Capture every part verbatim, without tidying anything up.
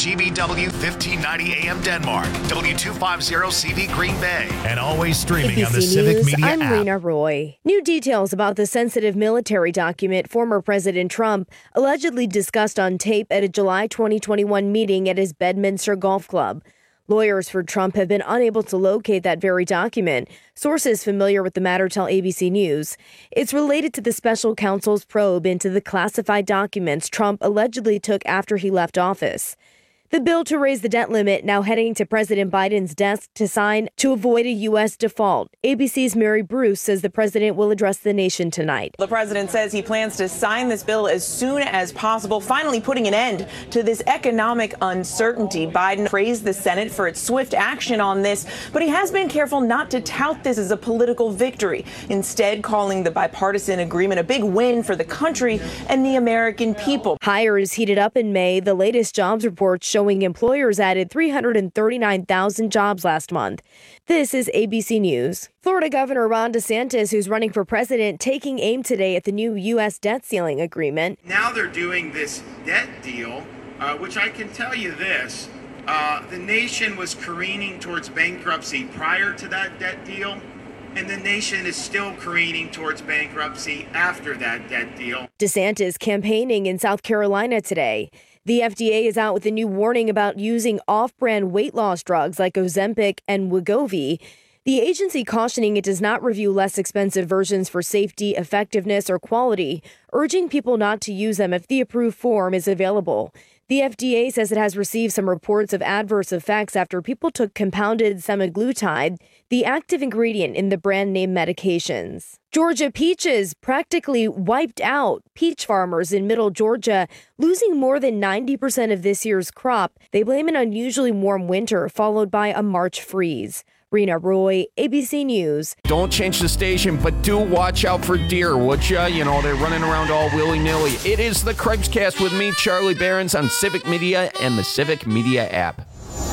G B W fifteen ninety A M Denmark, W two fifty C V Green Bay, and always streaming A B C on the Civic News, Media I'm app. Rena Roy. New details about the sensitive military document former President Trump allegedly discussed on tape at a July twenty twenty-one meeting at his Bedminster Golf Club. Lawyers for Trump have been unable to locate that very document. Sources familiar with the matter tell A B C News. It's related to the special counsel's probe into the classified documents Trump allegedly took after he left office. The bill to raise the debt limit now heading to President Biden's desk to sign to avoid a U S default. A B C's Mary Bruce says the president will address the nation tonight. The president says he plans to sign this bill as soon as possible, finally putting an end to this economic uncertainty. Biden praised the Senate for its swift action on this, but he has been careful not to tout this as a political victory, instead calling the bipartisan agreement a big win for the country and the American people. Hires heated up in May. The latest jobs report showing employers added three hundred thirty-nine thousand jobs last month. This is A B C News. Florida Governor Ron DeSantis, who's running for president, taking aim today at the new U S debt ceiling agreement. Now they're doing this debt deal, uh, which I can tell you this, uh, the nation was careening towards bankruptcy prior to that debt deal, and the nation is still careening towards bankruptcy after that debt deal. DeSantis campaigning in South Carolina today. The F D A is out with a new warning about using off-brand weight loss drugs like Ozempic and Wegovy. The agency cautioning it does not review less expensive versions for safety, effectiveness, or quality, urging people not to use them if the approved form is available. The F D A says it has received some reports of adverse effects after people took compounded semaglutide, the active ingredient in the brand name medications. Georgia peaches practically wiped out. Peach farmers in middle Georgia losing more than ninety percent of this year's crop. They blame an unusually warm winter followed by a March freeze. Rena Roy, A B C News. Don't change the station, but do watch out for deer, would ya? You know, they're running around all willy-nilly. It is the Craig's-Cast with me, Charlie Behrens, on Civic Media and the Civic Media app.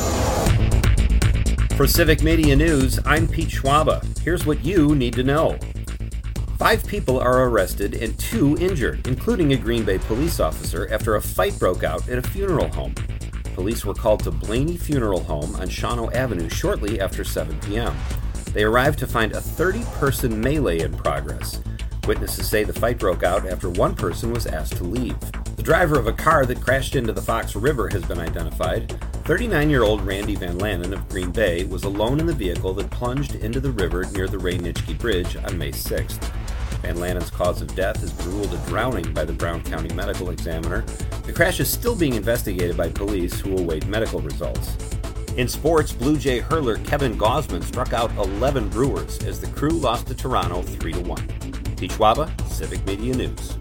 For Civic Media News, I'm Pete Schwaba. Here's what you need to know. Five people are arrested and two injured, including a Green Bay police officer, after a fight broke out at a funeral home. Police were called to Blaney Funeral Home on Shawano Avenue shortly after seven p.m. They arrived to find a thirty-person melee in progress. Witnesses say the fight broke out after one person was asked to leave. The driver of a car that crashed into the Fox River has been identified. thirty-nine-year-old Randy Van Lannen of Green Bay was alone in the vehicle that plunged into the river near the Ray-Nitschke Bridge on May sixth. Van Lannen's cause of death has been ruled a drowning by the Brown County Medical Examiner. The crash is still being investigated by police who await medical results. In sports, Blue Jay hurler Kevin Gausman struck out eleven Brewers as the Crew lost to Toronto three to one. Pete Schwaba, Civic Media News.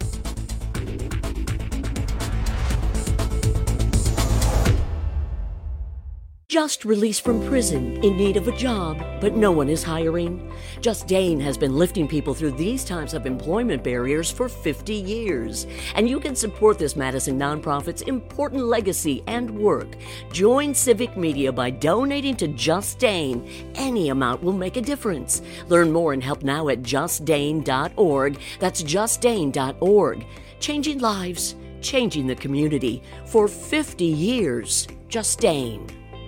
Just released from prison, in need of a job, but no one is hiring? Just Dane has been lifting people through these types of employment barriers for fifty years. And you can support this Madison nonprofit's important legacy and work. Join Civic Media by donating to Just Dane. Any amount will make a difference. Learn more and help now at just dane dot org. That's just dane dot org. Changing lives, changing the community. For fifty years, Just Dane.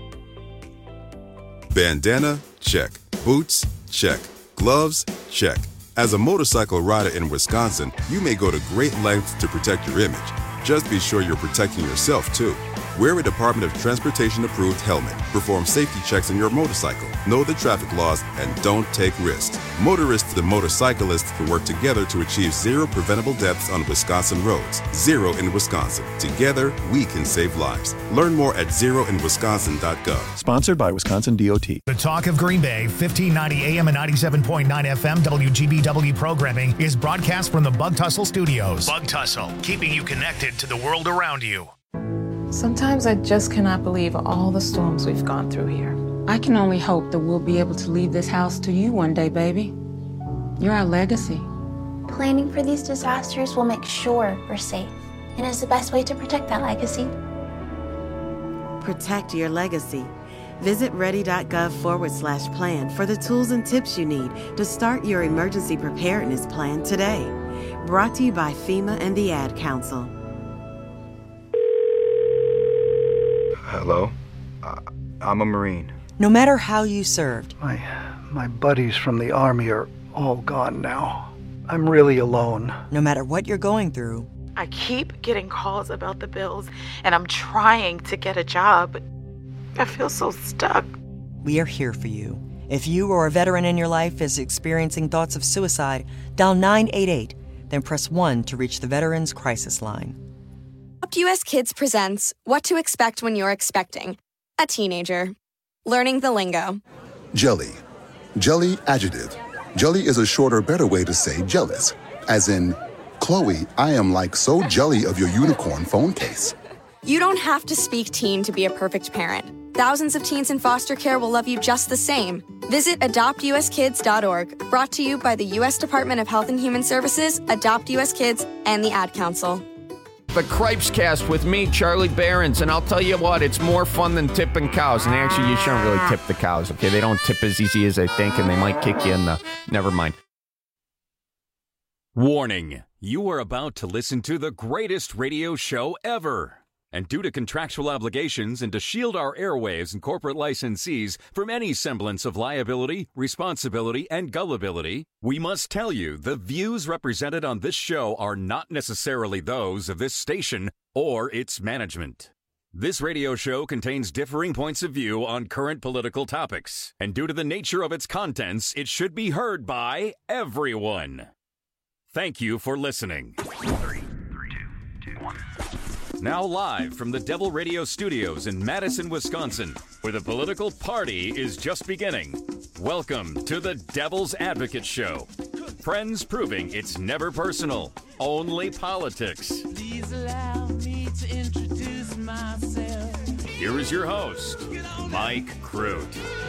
Bandana? Check. Boots? Check. Gloves? Check. As a motorcycle rider in Wisconsin, you may go to great lengths to protect your image. Just be sure you're protecting yourself, too. Wear a Department of Transportation-approved helmet. Perform safety checks on your motorcycle. Know the traffic laws and don't take risks. Motorists and motorcyclists can work together to achieve zero preventable deaths on Wisconsin roads. Zero in Wisconsin. Together, we can save lives. Learn more at zero in wisconsin dot gov. Sponsored by Wisconsin D O T. The Talk of Green Bay, fifteen ninety A M and ninety-seven point nine F M W G B W programming is broadcast from the Bug Tussle Studios. Bug Tussle, keeping you connected to the world around you. Sometimes I just cannot believe all the storms we've gone through here. I can only hope that we'll be able to leave this house to you one day, baby. You're our legacy. Planning for these disasters will make sure we're safe, and is the best way to protect that legacy. Protect your legacy. Visit ready.gov forward slash plan for the tools and tips you need to start your emergency preparedness plan today. Brought to you by FEMA and the Ad Council. Hello? Uh, I'm a Marine. No matter how you served. My, my buddies from the Army are all gone now. I'm really alone. No matter what you're going through. I keep getting calls about the bills, and I'm trying to get a job, but I feel so stuck. We are here for you. If you or a veteran in your life is experiencing thoughts of suicide, dial nine eight eight, then press one to reach the Veterans Crisis Line. Adopt U S Kids presents What to Expect When You're Expecting a Teenager. Learning the lingo. Jelly. Jelly adjective. Jelly is a shorter, better way to say jealous. As in, Chloe, I am like so jelly of your unicorn phone case. You don't have to speak teen to be a perfect parent. Thousands of teens in foster care will love you just the same. Visit adopt u s kids dot org, brought to you by the U S Department of Health and Human Services, Adopt U S Kids, and the Ad Council. The Cripes Cast with me, Charlie Behrens, and I'll tell you what, it's more fun than tipping cows. And actually, you shouldn't really tip the cows, okay? They don't tip as easy as they think, and they might kick you in the... Never mind. Warning, you are about to listen to the greatest radio show ever. And due to contractual obligations and to shield our airwaves and corporate licensees from any semblance of liability, responsibility, and gullibility, we must tell you the views represented on this show are not necessarily those of this station or its management. This radio show contains differing points of view on current political topics, and due to the nature of its contents, it should be heard by everyone. Thank you for listening. Three, three, two, two, one. Now live from the Devil Radio Studios in Madison, Wisconsin, where the political party is just beginning. Welcome to the Devil's Advocate Show. Friends proving it's never personal, only politics. Please allow me to introduce myself. Here is your host, Mike Crute.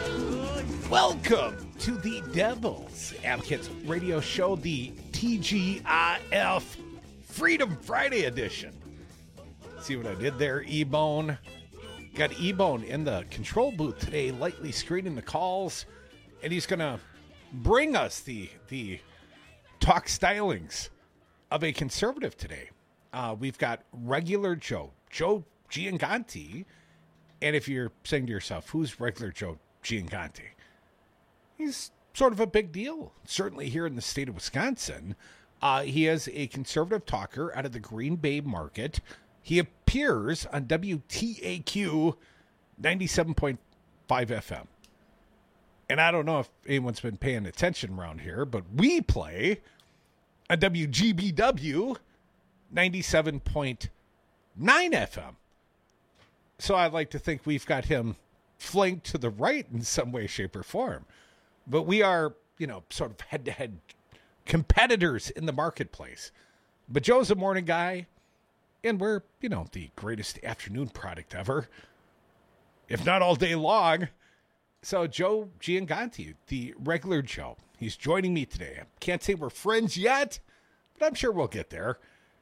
Welcome to the Devil's Advocate Radio Show, the T G I F Freedom Friday edition. See what I did there, E-Bone? Got E-Bone in the control booth today, lightly screening the calls, and he's going to bring us the the talk stylings of a conservative today. Uh, we've got regular Joe, Joe Gianganti, and if you're saying to yourself, who's regular Joe Gianganti? He's sort of a big deal, certainly here in the state of Wisconsin. Uh, he is a conservative talker out of the Green Bay market. He appears on W T A Q ninety-seven point five F M. And I don't know if anyone's been paying attention around here, but we play on W G B W ninety-seven point nine F M. So I'd like to think we've got him flanked to the right in some way, shape, or form. But we are, you know, sort of head-to-head competitors in the marketplace. But Joe's a morning guy. And we're, you know, the greatest afternoon product ever, if not all day long. So Joe Gianganti, the regular Joe, he's joining me today. I can't say we're friends yet, but I'm sure we'll get there.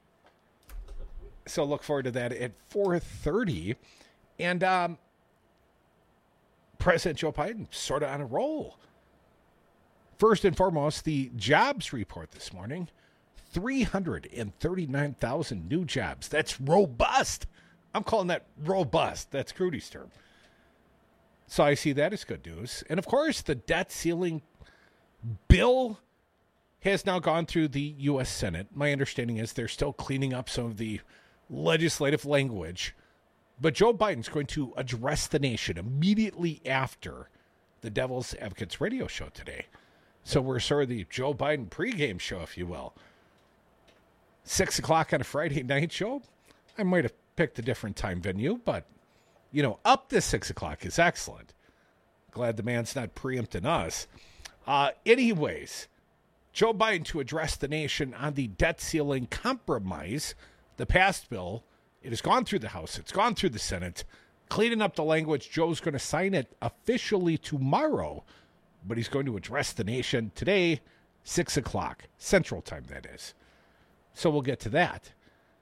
So look forward to that at four thirty. And um, President Joe Biden sort of on a roll. First and foremost, the jobs report this morning. three hundred thirty-nine thousand new jobs. That's robust. I'm calling that robust. That's Crudy's term. So I see that as good news. And, of course, the debt ceiling bill has now gone through the U S Senate. My understanding is they're still cleaning up some of the legislative language. But Joe Biden's going to address the nation immediately after the Devil's Advocates radio show today. So we're sort of the Joe Biden pregame show, if you will. Six o'clock on a Friday night show. I might have picked a different time venue, but, you know, up to six o'clock is excellent. Glad the man's not preempting us. Uh, anyways, Joe Biden to address the nation on the debt ceiling compromise, the passed bill. It has gone through the House. It's gone through the Senate. Cleaning up the language. Joe's going to sign it officially tomorrow, but he's going to address the nation today, six o'clock, Central Time, that is. So we'll get to that.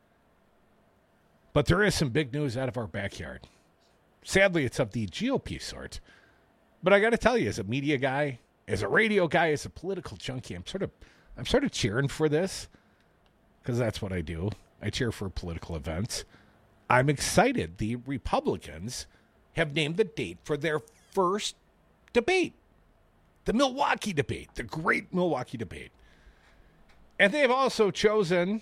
But there is some big news out of our backyard. Sadly, it's of the G O P sort. But I got to tell you, as a media guy, as a radio guy, as a political junkie, I'm sort of, I'm sort of cheering for this because that's what I do. I cheer for political events. I'm excited. The Republicans have named the date for their first debate, the Milwaukee debate, the great Milwaukee debate. And they've also chosen,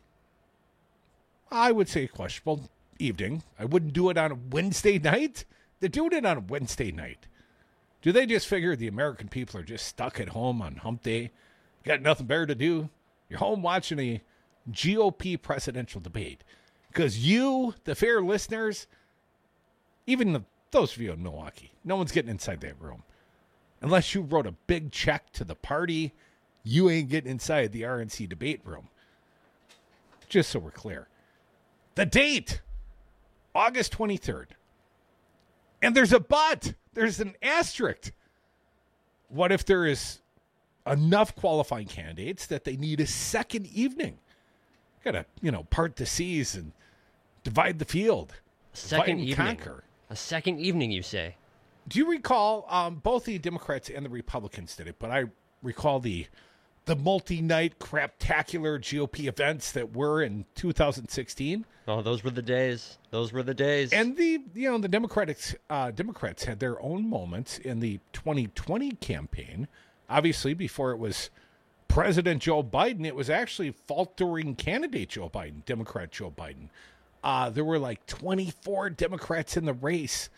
I would say, a questionable evening. I wouldn't do it on a Wednesday night. They're doing it on a Wednesday night. Do they just figure the American people are just stuck at home on hump day? Got nothing better to do? You're home watching a G O P presidential debate. Because you, the fair listeners, even the, those of you in Milwaukee, no one's getting inside that room. Unless you wrote a big check to the party, you ain't getting inside the R N C debate room. Just so we're clear. The date, August twenty-third. And there's a but. There's an asterisk. What if there is enough qualifying candidates that they need a second evening? Got to, you know, part the seas and divide the field. Second divide and evening. Conquer. A second evening, you say? Do you recall, um, both the Democrats and the Republicans did it, but I recall the the multi-night craptacular G O P events that were in two thousand sixteen. Oh, those were the days. Those were the days. And the, you know, the Democrats, uh, Democrats had their own moments in the twenty twenty campaign. Obviously, before it was President Joe Biden, it was actually faltering candidate Joe Biden, Democrat Joe Biden. Uh, there were like twenty-four Democrats in the race.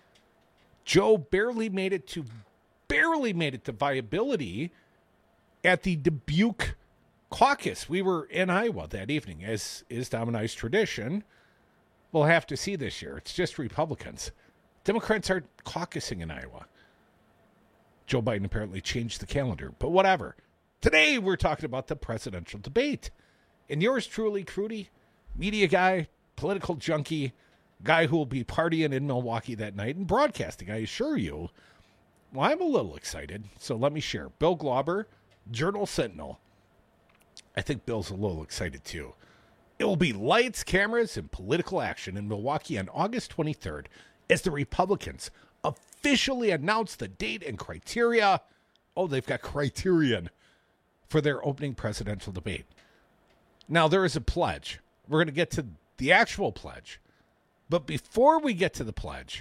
Joe barely made it to, barely made it to viability at the Dubuque caucus. We were in Iowa that evening, as is Dom and I's tradition. We'll have to see this year. It's just Republicans. Democrats aren't caucusing in Iowa. Joe Biden apparently changed the calendar, but whatever. Today, we're talking about the presidential debate. And yours truly, Crudy, media guy, political junkie, guy who will be partying in Milwaukee that night and broadcasting, I assure you. Well, I'm a little excited, so let me share. Bill Glauber, Journal Sentinel. I think Bill's a little excited, too. It will be lights, cameras, and political action in Milwaukee on August twenty-third as the Republicans officially announce the date and criteria. Oh, they've got criterion for their opening presidential debate. Now, there is a pledge. We're going to get to the actual pledge. But before we get to the pledge,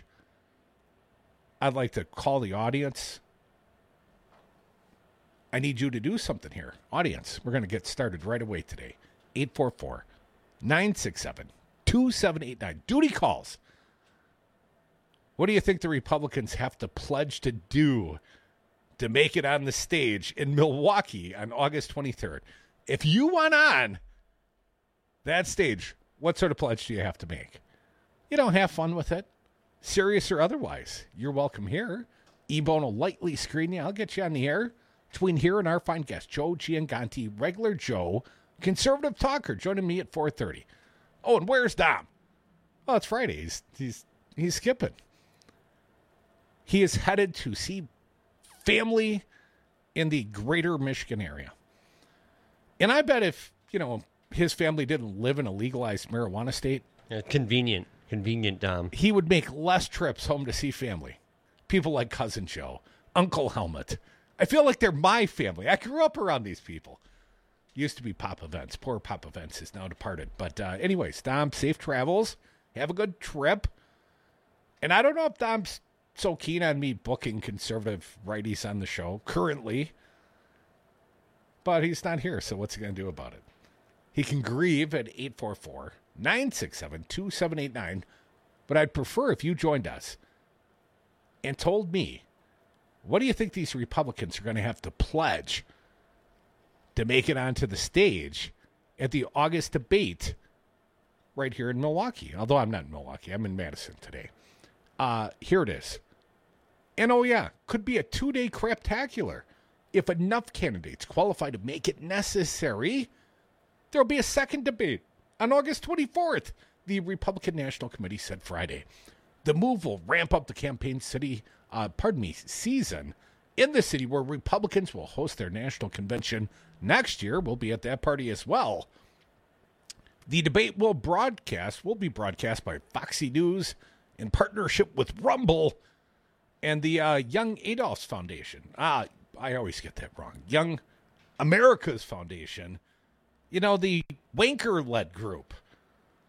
I'd like to call the audience. I need you to do something here. Audience, we're going to get started right away today. eight four four, nine six seven, two seven eight nine. Duty calls. What do you think the Republicans have to pledge to do to make it on the stage in Milwaukee on August twenty-third? If you want on that stage, what sort of pledge do you have to make? You don't have fun with it, serious or otherwise. You're welcome here. E-Bone will lightly screen you. I'll get you on the air between here and our fine guest, Joe Gianganti, regular Joe, conservative talker, joining me at four thirty. Oh, and where's Dom? Oh, it's Friday. He's, he's, he's skipping. He is headed to see family in the greater Michigan area. And I bet if, you know, his family didn't live in a legalized marijuana state. Yeah, convenient. Convenient, Dom. He would make less trips home to see family. People like Cousin Joe, Uncle Helmut. I feel like they're my family. I grew up around these people. Used to be Pop Events. Poor Pop Events is now departed. But uh, anyways, Dom, safe travels. Have a good trip. And I don't know if Dom's so keen on me booking conservative righties on the show currently. But he's not here, so what's he going to do about it? He can grieve at eight four four, nine six seven, two seven eight nine. But I'd prefer if you joined us and told me, what do you think these Republicans are going to have to pledge to make it onto the stage at the August debate right here in Milwaukee? Although I'm not in Milwaukee. I'm in Madison today. Uh, here it is. And oh yeah, could be a two-day craptacular. If enough candidates qualify to make it necessary, there'll be a second debate on August twenty-fourth, the Republican National Committee said Friday. The move will ramp up the campaign city, uh, pardon me, season in the city where Republicans will host their national convention next year. We'll be at that party as well. The debate will broadcast, will be broadcast by Foxy News in partnership with Rumble and the uh, Young Adolphs Foundation. Ah, I always get that wrong. Young America's Foundation. You know, the wanker-led group.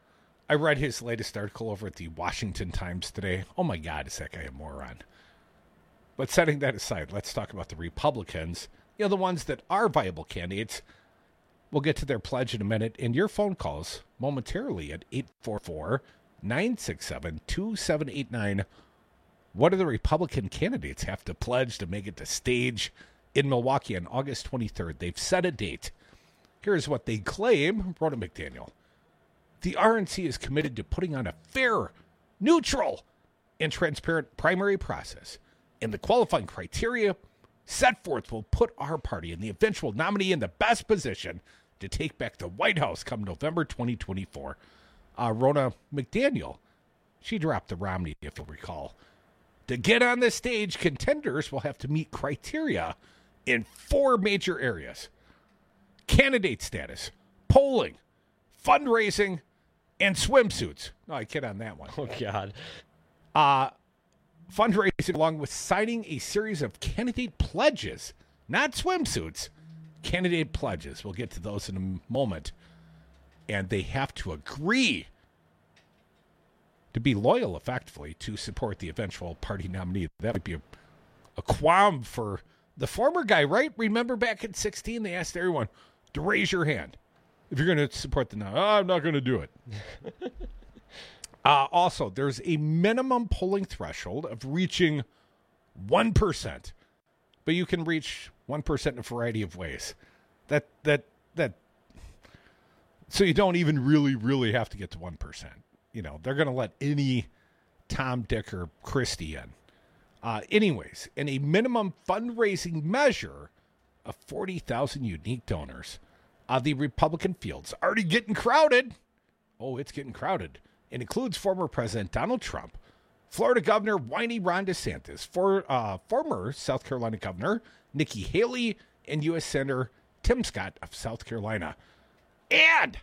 I read his latest article over at the Washington Times today. Oh, my God, is that guy a moron? But setting that aside, let's talk about the Republicans. You know, the ones that are viable candidates. We'll get to their pledge in a minute. And your phone calls momentarily at eight four four, nine six seven, two seven eight nine. What do the Republican candidates have to pledge to make it to stage in Milwaukee on August twenty-third? They've set a date. Here's what they claim. Rhoda McDaniel. The R N C is committed to putting on a fair, neutral, and transparent primary process. And the qualifying criteria set forth will put our party and the eventual nominee in the best position to take back the White House come November twenty twenty-four. Uh, Rhoda McDaniel, she dropped the Romney, if you'll recall. To get on the stage, contenders will have to meet criteria in four major areas. Candidate status, polling, fundraising, and swimsuits. No, I kid on that one. Oh, God. Uh, fundraising along with signing a series of candidate pledges, not swimsuits, candidate pledges. We'll get to those in a moment. And they have to agree to be loyal, effectively, to support the eventual party nominee. That would be a, a qualm for the former guy, right? Remember back in sixteen, they asked everyone to raise your hand if you're going to support the nominee. Oh, I'm not going to do it. uh, also, there's a minimum polling threshold of reaching one percent, but you can reach one percent in a variety of ways. That, that, that, so you don't even really, really have to get to one percent. You know, they're going to let any Tom, Dick, or Christie in. Uh, anyways, in a minimum fundraising measure of forty thousand unique donors, uh, the Republican field's already getting crowded. Oh, it's getting crowded. It includes former President Donald Trump, Florida Governor whiny Ron DeSantis, for, uh, former South Carolina Governor Nikki Haley, and U S Senator Tim Scott of South Carolina. And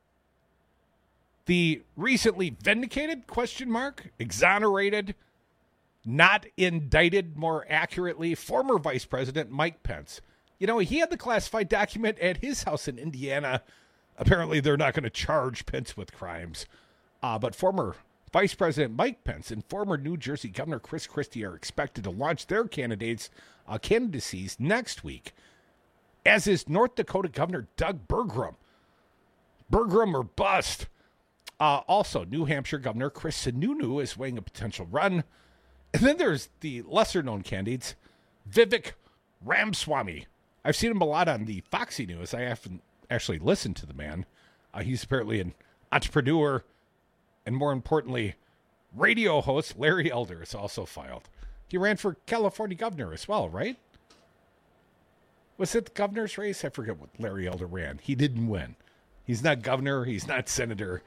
the recently vindicated, question mark, exonerated, not indicted, more accurately, former Vice President Mike Pence. You know, he had the classified document at his house in Indiana. Apparently, they're not going to charge Pence with crimes. Uh, but former Vice President Mike Pence and former New Jersey Governor Chris Christie are expected to launch their candidates, uh, candidacies next week, as is North Dakota Governor Doug Burgum. Burgum or bust. Uh, also, New Hampshire Governor Chris Sununu is weighing a potential run. And then there's the lesser-known candidates, Vivek Ramaswamy. I've seen him a lot on the Foxy News. I haven't actually listened to the man. Uh, he's apparently an entrepreneur, and more importantly, radio host Larry Elder is also filed. He ran for California governor as well, right? Was it the governor's race? I forget what Larry Elder ran. He didn't win. He's not governor. He's not senator.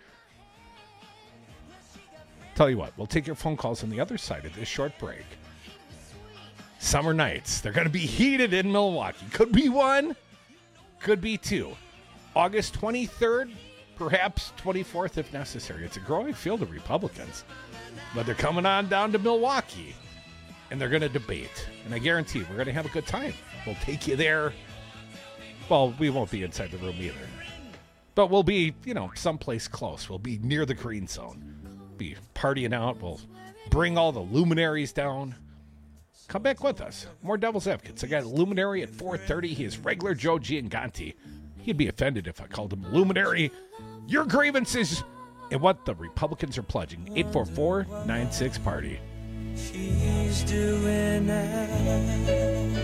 Tell you what, we'll take your phone calls on the other side of this short break. Summer nights, they're going to be heated in Milwaukee. Could be one, could be two. August twenty-third, perhaps twenty-fourth if necessary. It's a growing field of Republicans. But they're coming on down to Milwaukee, and they're going to debate. And I guarantee we're going to have a good time. We'll take you there. Well, we won't be inside the room either. But we'll be, you know, someplace close. We'll be near the green zone. Be partying out. We'll bring all the luminaries down. Come back with us. More Devil's Advocates. I got a luminary at four thirty. He is regular Joe Gianganti. He'd be offended if I called him a luminary. Your grievances and what the Republicans are pledging. eight four four, nine six, party. She's doing that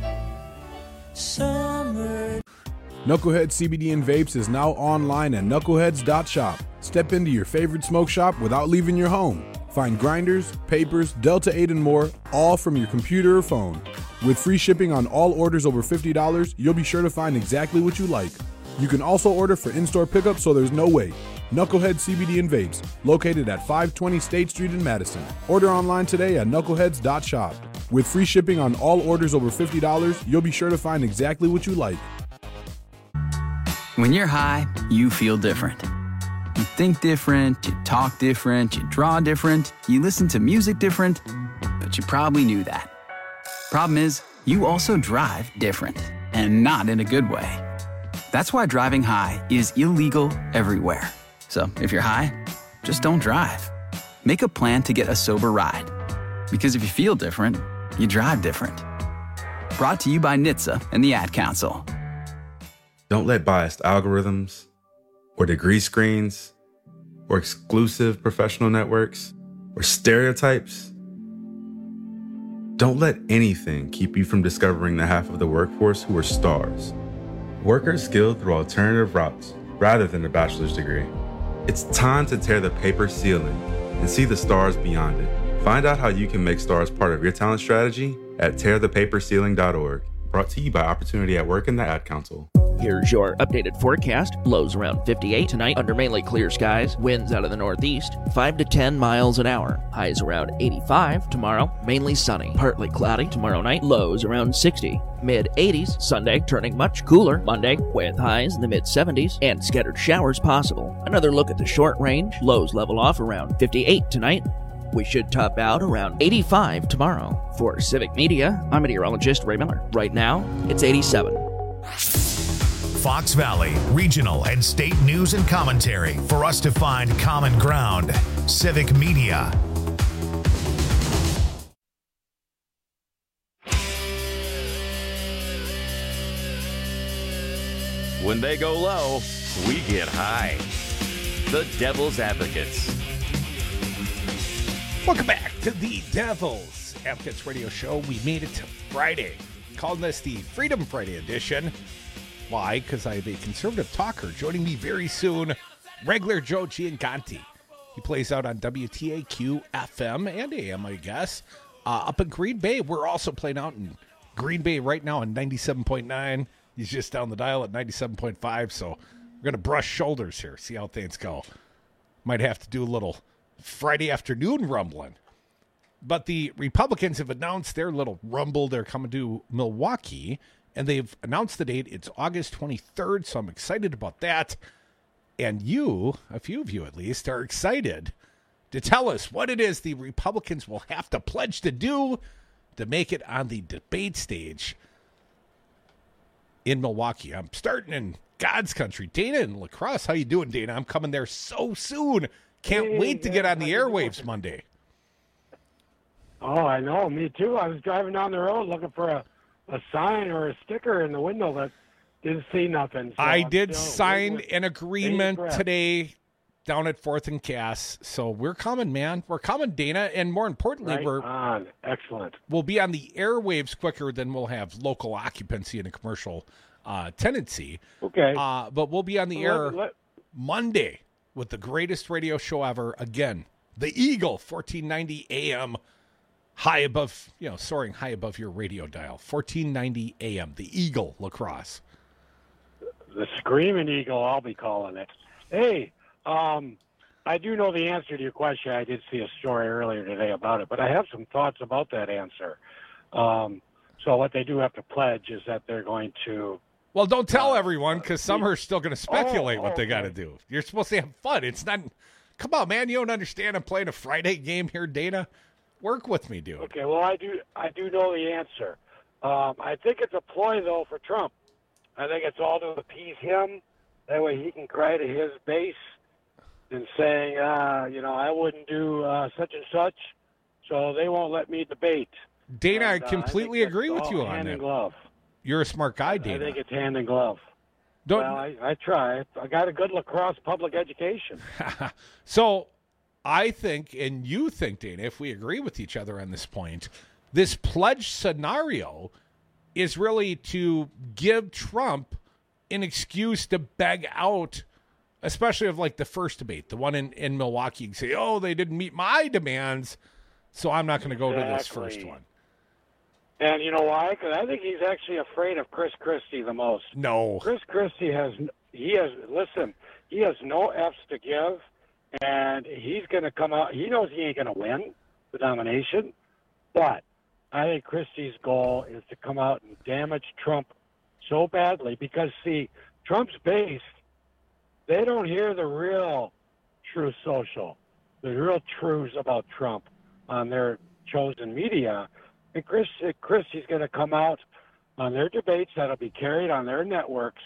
summer. Knucklehead C B D and Vapes is now online at knuckleheads dot shop. Step into your favorite smoke shop without leaving your home. Find grinders, papers, Delta eight, and more, all from your computer or phone. With free shipping on all orders over fifty dollars, you'll be sure to find exactly what you like. You can also order for in-store pickup, so there's no wait. Knucklehead C B D and Vapes, located at five twenty State Street in Madison. Order online today at knuckleheads dot shop. With free shipping on all orders over fifty dollars, you'll be sure to find exactly what you like. When you're high, you feel different. You think different, you talk different, you draw different, you listen to music different, but you probably knew that. Problem is, you also drive different, and not in a good way. That's why driving high is illegal everywhere. So if you're high, just don't drive. Make a plan to get a sober ride. Because if you feel different, you drive different. Brought to you by N H T S A and the Ad Council. Don't let biased algorithms or degree screens or exclusive professional networks or stereotypes. Don't let anything keep you from discovering the half of the workforce who are stars. Workers skilled through alternative routes rather than a bachelor's degree. It's time to tear the paper ceiling and see the stars beyond it. Find out how you can make stars part of your talent strategy at tear the paper ceiling dot org. Brought to you by Opportunity at Work and the Ad Council. Here's your updated forecast. Lows around fifty-eight tonight under mainly clear skies. Winds out of the northeast, five to ten miles an hour. Highs around eighty-five tomorrow. Mainly sunny, partly cloudy tomorrow night. Lows around sixty. mid eighties. Sunday turning much cooler. Monday with highs in the mid seventies and scattered showers possible. Another look at the short range. Lows level off around fifty-eight tonight. We should top out around eighty-five tomorrow. For Civic Media, I'm meteorologist Ray Miller. Right now, it's eighty-seven. Fox Valley, regional and state news and commentary for us to find common ground. Civic Media. When they go low, we get high. The Devil's Advocates. Welcome back to the Devil's Advocates Radio Show. We made it to Friday. Calling this the Freedom Friday edition. Why? Because I have a conservative talker joining me very soon, regular Joe Gianconti. He plays out on W T A Q F M and A M, I guess. Uh, up in Green Bay. We're also playing out in Green Bay right now on ninety-seven point nine. He's just down the dial at ninety-seven point five, so we're going to brush shoulders here, see how things go. Might have to do a little Friday afternoon rumbling. But the Republicans have announced their little rumble. They're coming to Milwaukee, and they've announced the date. It's August twenty-third, so I'm excited about that. And you, a few of you at least, are excited to tell us what it is the Republicans will have to pledge to do to make it on the debate stage in Milwaukee. I'm starting in God's country. Dana in La Crosse, how you doing, Dana? I'm coming there so soon. Can't hey, wait to get on the airwaves Monday. Oh, I know. Me too. I was driving down the road looking for a, a sign or a sticker in the window that didn't see nothing. So I I'm did still sign with an agreement breath. today down at Fourth and Cass. So we're coming, man. We're coming, Dana. And more importantly, Right we're on. Excellent. we'll be on the airwaves quicker than we'll have local occupancy and a commercial uh, tenancy. Okay. Uh, but we'll be on the Well, air let- let- Monday with the greatest radio show ever. Again, the Eagle, fourteen ninety A M, high above, you know, soaring high above your radio dial. fourteen ninety A M, the Eagle, La Crosse. The Screaming Eagle, I'll be calling it. Hey, um, I do know the answer to your question. I did see a story earlier today about it, but I have some thoughts about that answer. Um, so what they do have to pledge is that they're going to... Well, don't tell everyone, because some are still going to speculate Oh, what they okay. got to do. You're supposed to have fun. It's not... Come on, man. You don't understand. I'm playing a Friday game here, Dana. Work with me, dude. Okay, well, I do I do know the answer. Um, I think it's a ploy, though, for Trump. I think it's all to appease him. That way he can cry to his base and saying, uh, you know, I wouldn't do uh, such and such, so they won't let me debate. Dana, And, I uh, completely think that's agree with all you on hand in that. glove. You're a smart guy, I Dana. think it's hand in glove. Don't- Well, I, I try. I got a good lacrosse public education. So I think, and you think, Dana, if we agree with each other on this point, this pledge scenario is really to give Trump an excuse to beg out, especially of like the first debate, the one in, in Milwaukee, and say, oh, they didn't meet my demands, so I'm not going to go to this first Exactly. one. And you know why? Because I think he's actually afraid of Chris Christie the most. No. Chris Christie has, he has, listen, he has no F's to give, and he's going to come out. He knows he ain't going to win the nomination, but I think Christie's goal is to come out and damage Trump so badly because, see, Trump's base, they don't hear the real Truth Social, the real truths about Trump on their chosen media. And Chris, Christie's going to come out on their debates that'll be carried on their networks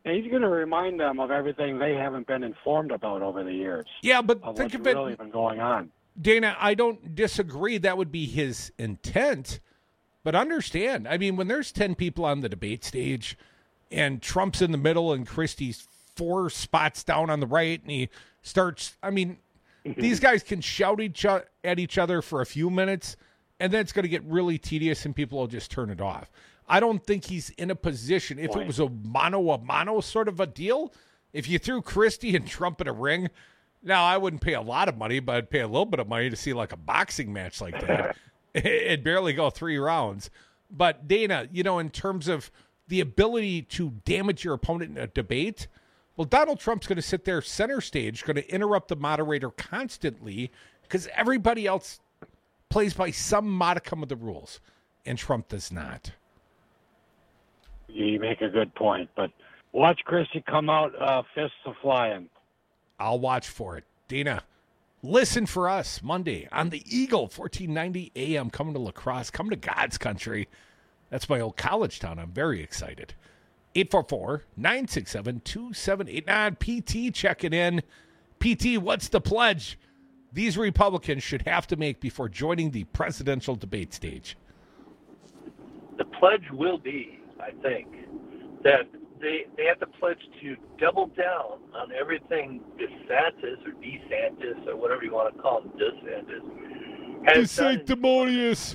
And he's going to remind them of everything they haven't been informed about over the years. Yeah, but of think what's of it, really been going on. Dana, I don't disagree. That would be his intent. But understand, I mean, when there's ten people on the debate stage and Trump's in the middle and Christie's four spots down on the right and he starts, I mean, these guys can shout each o- at each other for a few minutes and then it's going to get really tedious and people will just turn it off. I don't think he's in a position, if it was a mano-a-mano sort of a deal, if you threw Christie and Trump in a ring, now I wouldn't pay a lot of money, but I'd pay a little bit of money to see like a boxing match like that. It'd barely go three rounds. But Dana, you know, in terms of the ability to damage your opponent in a debate, well, Donald Trump's going to sit there center stage, going to interrupt the moderator constantly because everybody else plays by some modicum of the rules, and Trump does not. You make a good point, but watch Christie come out uh, fists a-flying. I'll watch for it. Dana, listen for us Monday on the Eagle, fourteen ninety A M, coming to La Crosse, coming to God's country. That's my old college town. I'm very excited. eight four four, nine six seven, two seven eight nine. P T checking in. P T, what's the pledge these Republicans should have to make before joining the presidential debate stage? The pledge will be, I think, that they they have to pledge to double down on everything DeSantis or DeSantis or whatever you want to call him, DeSantis. has done. DeSanctimonious.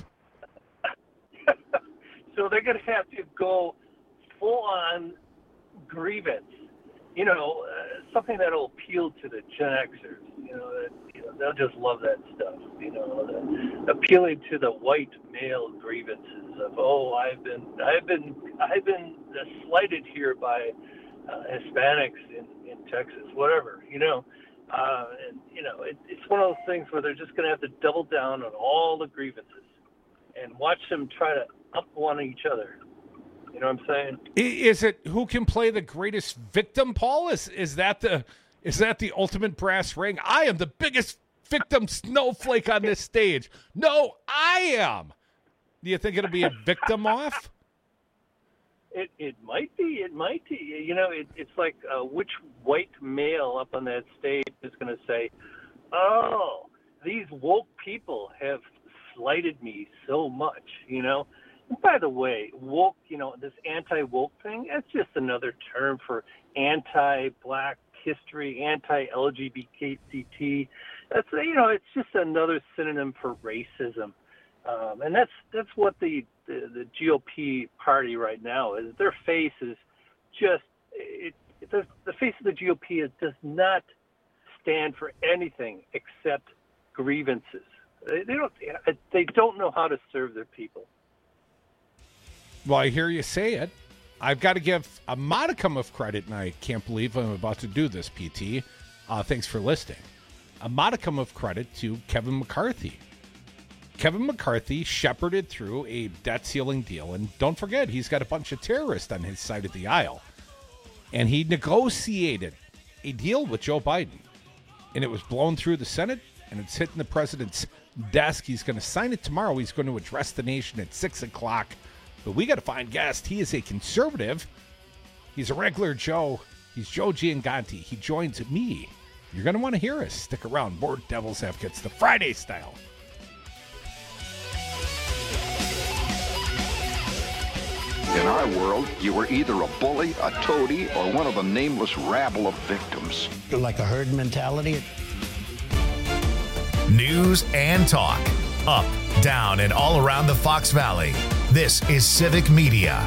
So they're going to have to go full-on grievance. You know, uh, something that'll appeal to the Gen Xers. You know, that, you know, they'll just love that stuff. You know, the, appealing to the white male grievances of, oh, I've been, I've been, I've been slighted here by uh, Hispanics in, in Texas, whatever. You know, uh, and you know, it, it's one of those things where they're just going to have to double down on all the grievances and watch them try to up one each other. You know what I'm saying? Is it who can play the greatest victim, Paul? Is is that the is that the ultimate brass ring? I am the biggest victim snowflake on this stage. No, I am. Do you think it'll be a victim off? It it might be. It might be. You know, it, it's like uh, which white male up on that stage is going to say, "Oh, these woke people have slighted me so much," you know? And by the way, woke, you know, this anti-woke thing, that's just another term for anti-black history, anti-L G B T. That's, you know, it's just another synonym for racism. Um, and that's that's what the, the, the G O P party right now is. Their face is just, it, it does, the face of the G O P is, does not stand for anything except grievances. They, they don't they don't know how to serve their people. Well, I hear you say it. I've got to give a modicum of credit, and I can't believe I'm about to do this, P T. Uh, thanks for listening. A modicum of credit to Kevin McCarthy. Kevin McCarthy shepherded through a debt ceiling deal, and don't forget, he's got a bunch of terrorists on his side of the aisle. And he negotiated a deal with Joe Biden, and it was blown through the Senate, and it's hitting the president's desk. He's going to sign it tomorrow. He's going to address the nation at six o'clock. But we got to find guest. He is a conservative. He's a regular Joe. He's Joe Gianganti. He joins me. You're going to want to hear us. Stick around. More Devil's Advocates, the Friday style. In our world, you were either a bully, a toady, or one of the nameless rabble of victims. Like a herd mentality. News and talk. Up, down, and all around the Fox Valley. This is Civic Media.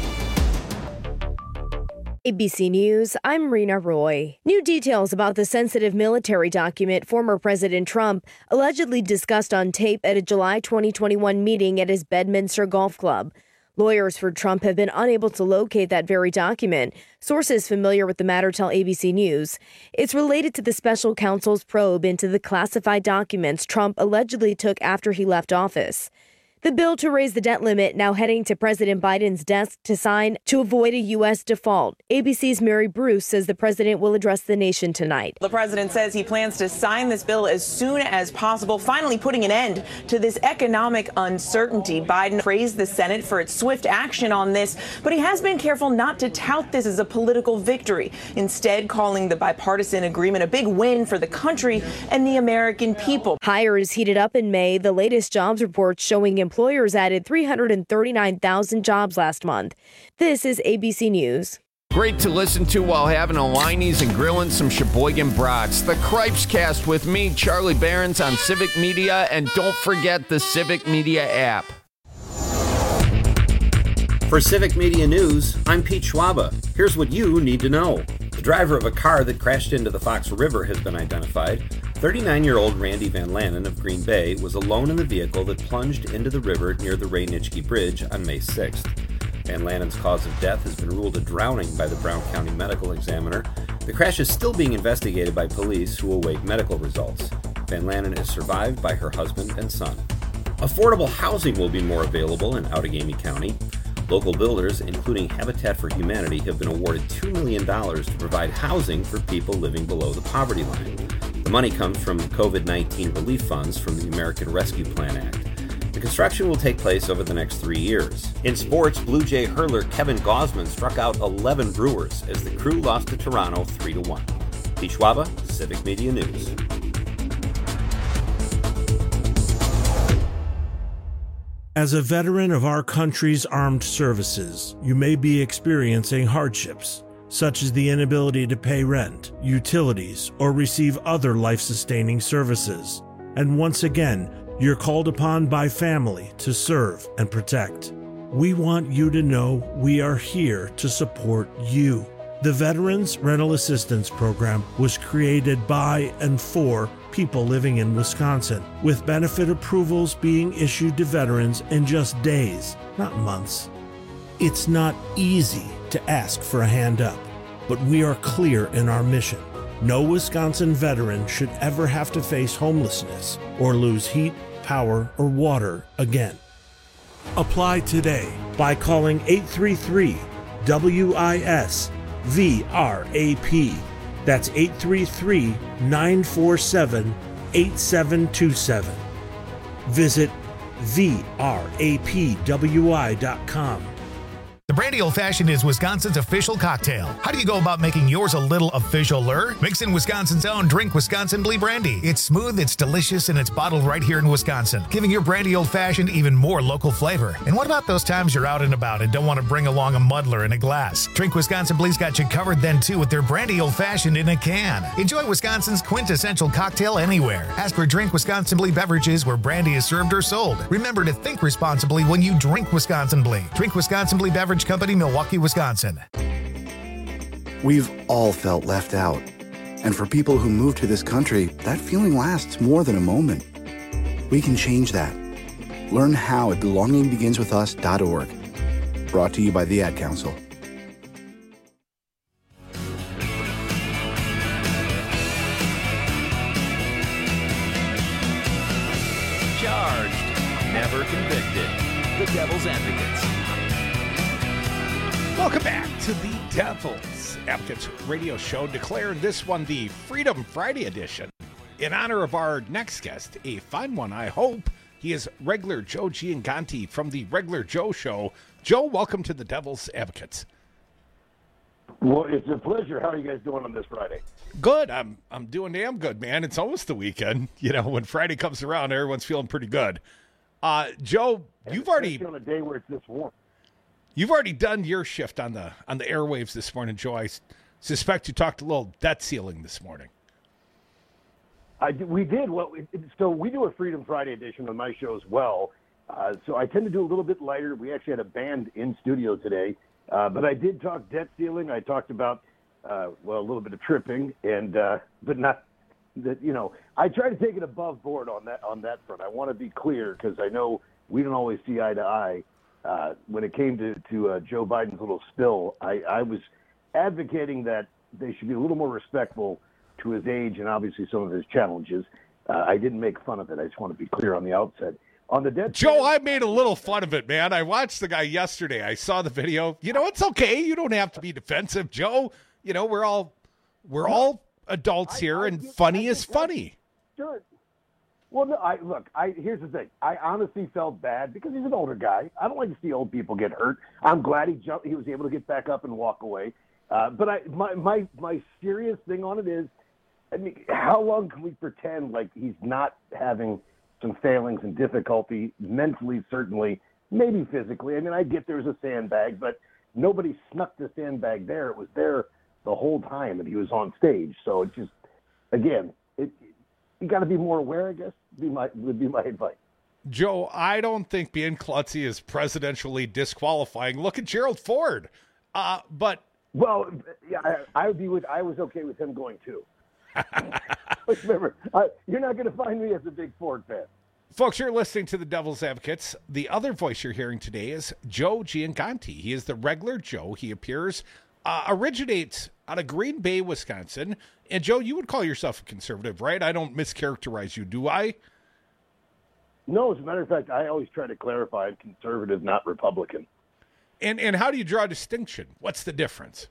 A B C News, I'm Rena Roy. New details about the sensitive military document former President Trump allegedly discussed on tape at a July twenty twenty-one meeting at his Bedminster Golf Club. Lawyers for Trump have been unable to locate that very document. Sources familiar with the matter tell A B C News. It's related to the special counsel's probe into the classified documents Trump allegedly took after he left office. The bill to raise the debt limit now heading to President Biden's desk to sign to avoid a U S default. A B C's Mary Bruce says the president will address the nation tonight. The president says he plans to sign this bill as soon as possible, finally putting an end to this economic uncertainty. Biden praised the Senate for its swift action on this, but he has been careful not to tout this as a political victory, instead calling the bipartisan agreement a big win for the country and the American people. Hires heated up in May. The latest jobs report showing employers added three hundred thirty-nine thousand jobs last month. This is A B C News. Great to listen to while having a Liney's and grilling some Sheboygan brats. The Cripes Cast with me, Charlie Behrens, on Civic Media, and don't forget the Civic Media app. For Civic Media News, I'm Pete Schwaba. Here's what you need to know. The driver of a car that crashed into the Fox River has been identified. thirty-nine-year-old Randy Van Lannen of Green Bay was alone in the vehicle that plunged into the river near the Ray Nitschke Bridge on May sixth. Van Lannen's cause of death has been ruled a drowning by the Brown County Medical Examiner. The crash is still being investigated by police who await medical results. Van Lannen is survived by her husband and son. Affordable housing will be more available in Outagamie County. Local builders, including Habitat for Humanity, have been awarded two million dollars to provide housing for people living below the poverty line. The money comes from covid nineteen relief funds from the American Rescue Plan Act. The construction will take place over the next three years. In sports, Blue Jay hurler Kevin Gausman struck out eleven Brewers as the Crew lost to Toronto three to one. Pete Schwaba, Civic Media News. As a veteran of our country's armed services, you may be experiencing hardships, such as the inability to pay rent, utilities, or receive other life-sustaining services. And once again, you're called upon by family to serve and protect. We want you to know we are here to support you. The Veterans Rental Assistance Program was created by and for people living in Wisconsin, with benefit approvals being issued to veterans in just days, not months. It's not easy to ask for a hand up, but we are clear in our mission. No Wisconsin veteran should ever have to face homelessness or lose heat, power, or water again. Apply today by calling eight three three W I S V R A P. That's eight three three, nine four seven, eight seven two seven. Visit V R A P W I dot com. The Brandy Old Fashioned is Wisconsin's official cocktail. How do you go about making yours a little official-er? Mix in Wisconsin's own Drink Wisconsin Blee Brandy. It's smooth, it's delicious, and it's bottled right here in Wisconsin, giving your Brandy Old Fashioned even more local flavor. And what about those times you're out and about and don't want to bring along a muddler in a glass? Drink Wisconsin Blee's got you covered then, too, with their Brandy Old Fashioned in a can. Enjoy Wisconsin's quintessential cocktail anywhere. Ask for Drink Wisconsin Blee beverages where brandy is served or sold. Remember to think responsibly when you drink Wisconsin Blee. Drink Wisconsin Blee Beverage Company, Milwaukee, Wisconsin. We've all felt left out. And for people who move to this country, that feeling lasts more than a moment. We can change that. Learn how at belonging begins with us dot org. Brought to you by the Ad Council. Charged, never convicted. The Devil's Advocates. Welcome back to the Devil's Advocates radio show, declaring this one the Freedom Friday edition. In honor of our next guest, a fine one, I hope. He is regular Joe Gianganti from the Regular Joe Show. Joe, welcome to the Devil's Advocates. Well, it's a pleasure. How are you guys doing on this Friday? Good. I'm I'm doing damn good, man. It's almost the weekend. You know, when Friday comes around, everyone's feeling pretty good. Uh, Joe, you've already on a day where it's this warm. You've already done your shift on the on the airwaves this morning, Joe. I suspect you talked a little debt ceiling this morning. I did, we did. Well, it, so we do a Freedom Friday edition on my show as well. Uh, so I tend to do a little bit lighter. We actually had a band in studio today, uh, but I did talk debt ceiling. I talked about uh, well a little bit of tripping, and uh, but not that you know. I try to take it above board on that on that front. I want to be clear because I know we don't always see eye to eye. Uh, when it came to, to uh, Joe Biden's little spill, I, I was advocating that they should be a little more respectful to his age and obviously some of his challenges. Uh, I didn't make fun of it. I just want to be clear on the outset. On the dead Joe, I made a little fun of it, man. I watched the guy yesterday. I saw the video. You know, it's okay. You don't have to be defensive, Joe. You know, we're all we're all adults I, here, I, and I, funny I is funny. Sure. Well, no, I look. I here's the thing. I honestly felt bad because he's an older guy. I don't like to see old people get hurt. I'm glad he jumped. He was able to get back up and walk away. Uh, but I, my my my serious thing on it is, I mean, how long can we pretend like he's not having some failings and difficulty mentally, certainly, maybe physically? I mean, I get there's a sandbag, but nobody snuck the sandbag there. It was there the whole time that he was on stage. So it just, again, it, you got to be more aware, I guess, would be my, would be my advice. Joe, I don't think being klutzy is presidentially disqualifying. Look at Gerald Ford. Uh, but well, yeah, I, I would be with. I was okay with him going too. Remember, uh, you're not going to find me as a big Ford fan. Folks, you're listening to the Devil's Advocates. The other voice you're hearing today is Joe Gianconti. He is the regular Joe. He appears, uh, originates out of Green Bay, Wisconsin. And Joe, you would call yourself a conservative, right? I don't mischaracterize you, do I? No, as a matter of fact, I always try to clarify conservative, not Republican. And and how do you draw a distinction? What's the difference?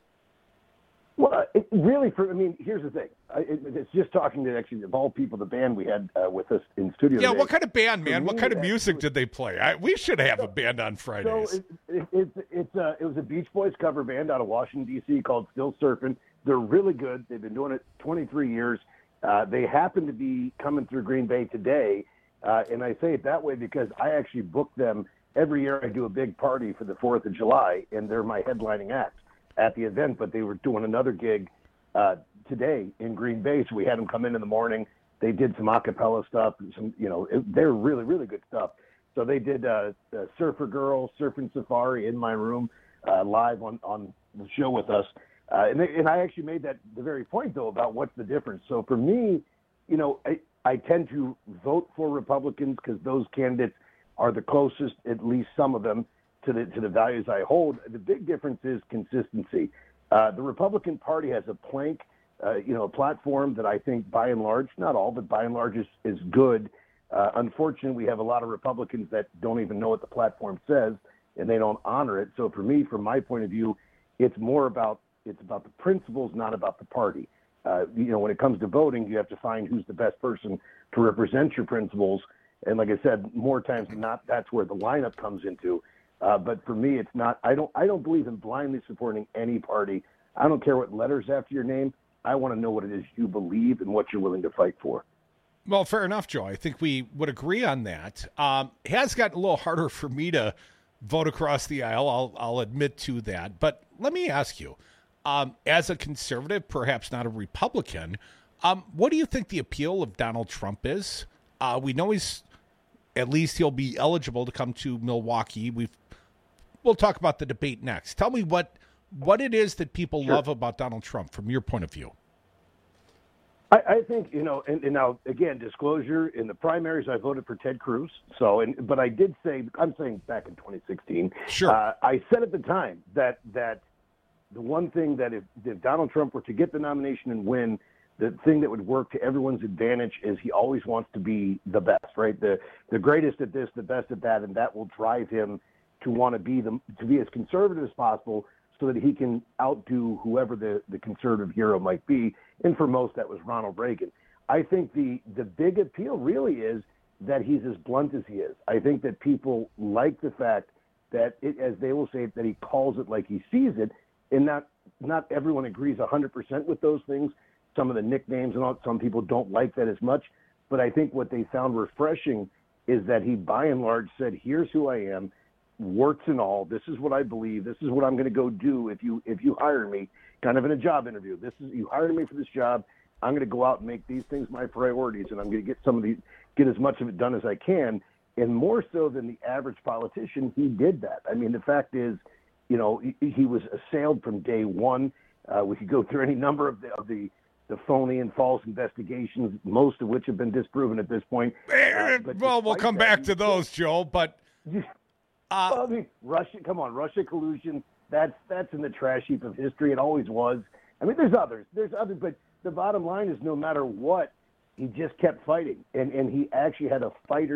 Well, it really, for I mean, here's the thing. I, it, it's just talking to actually of all people, the band we had uh, with us in studio. Yeah, today. what kind of band, man? For what me, kind of actually, music did they play? I, we should have a band on Fridays. So it, it, it, it's uh, it was a Beach Boys cover band out of Washington, D C called Still Surfing. They're really good. They've been doing it twenty-three years. Uh, they happen to be coming through Green Bay today. Uh, and I say it that way because I actually book them every year. I do a big party for the fourth of July, and they're my headlining act at the event. But they were doing another gig uh, today in Green Bay, so we had them come in in the morning. They did some a cappella stuff, and some, you know, it, they're really, really good stuff. So they did uh, uh, Surfer Girl, Surfing Safari in my room uh, live on, on the show with us. Uh, and, they, and I actually made that the very point, though, about what's the difference. So for me, you know, I, I tend to vote for Republicans because those candidates are the closest, at least some of them, to the to the values I hold. The big difference is consistency. Uh, the Republican Party has a plank, uh, you know, a platform that I think by and large, not all, but by and large is, is good. Uh, unfortunately, we have a lot of Republicans that don't even know what the platform says, and they don't honor it. So for me, from my point of view, it's more about it's about the principles, not about the party. Uh, you know, when it comes to voting, you have to find who's the best person to represent your principles. And like I said, more times than not, that's where the lineup comes into. Uh, but for me, it's not. I don't. I don't believe in blindly supporting any party. I don't care what letters after your name. I want to know what it is you believe and what you're willing to fight for. Well, fair enough, Joe. I think we would agree on that. Um, it has gotten a little harder for me to vote across the aisle. I'll I'll admit to that. But let me ask you. Um, as a conservative, perhaps not a Republican, um, what do you think the appeal of Donald Trump is? Uh, we know he's, at least he'll be eligible to come to Milwaukee. We've, we'll talk about the debate next. Tell me what, what it is that people Sure. love about Donald Trump from your point of view. I, I think, you know, and, and now, again, disclosure, in the primaries, I voted for Ted Cruz. So, and, but I did say, I'm saying back in twenty sixteen, Sure. uh, I said at the time that, that, the one thing that if, if Donald Trump were to get the nomination and win, the thing that would work to everyone's advantage is he always wants to be the best, right? The the greatest at this, the best at that, and that will drive him to want to be the to be as conservative as possible so that he can outdo whoever the, the conservative hero might be. And for most, that was Ronald Reagan. I think the the big appeal really is that he's as blunt as he is. I think that people like the fact that, it, as they will say, that he calls it like he sees it. And not not everyone agrees one hundred percent with those things. Some of the nicknames and all, some people don't like that as much. But I think what they found refreshing is that he, by and large, said, here's who I am, warts and all. This is what I believe. This is what I'm going to go do if you if you hire me, kind of in a job interview. This is you hired me for this job. I'm going to go out and make these things my priorities, and I'm going to get some of these, get as much of it done as I can. And more so than the average politician, he did that. I mean, the fact is, you know, he, he was assailed from day one. Uh, we could go through any number of the, of the the phony and false investigations, most of which have been disproven at this point. Uh, but well, we'll come that, back to those, Joe. But uh, well, I mean, Russia, come on, Russia collusion. That's that's in the trash heap of history. It always was. I mean, there's others. There's others, but the bottom line is, no matter what, he just kept fighting, and and he actually had a fighter's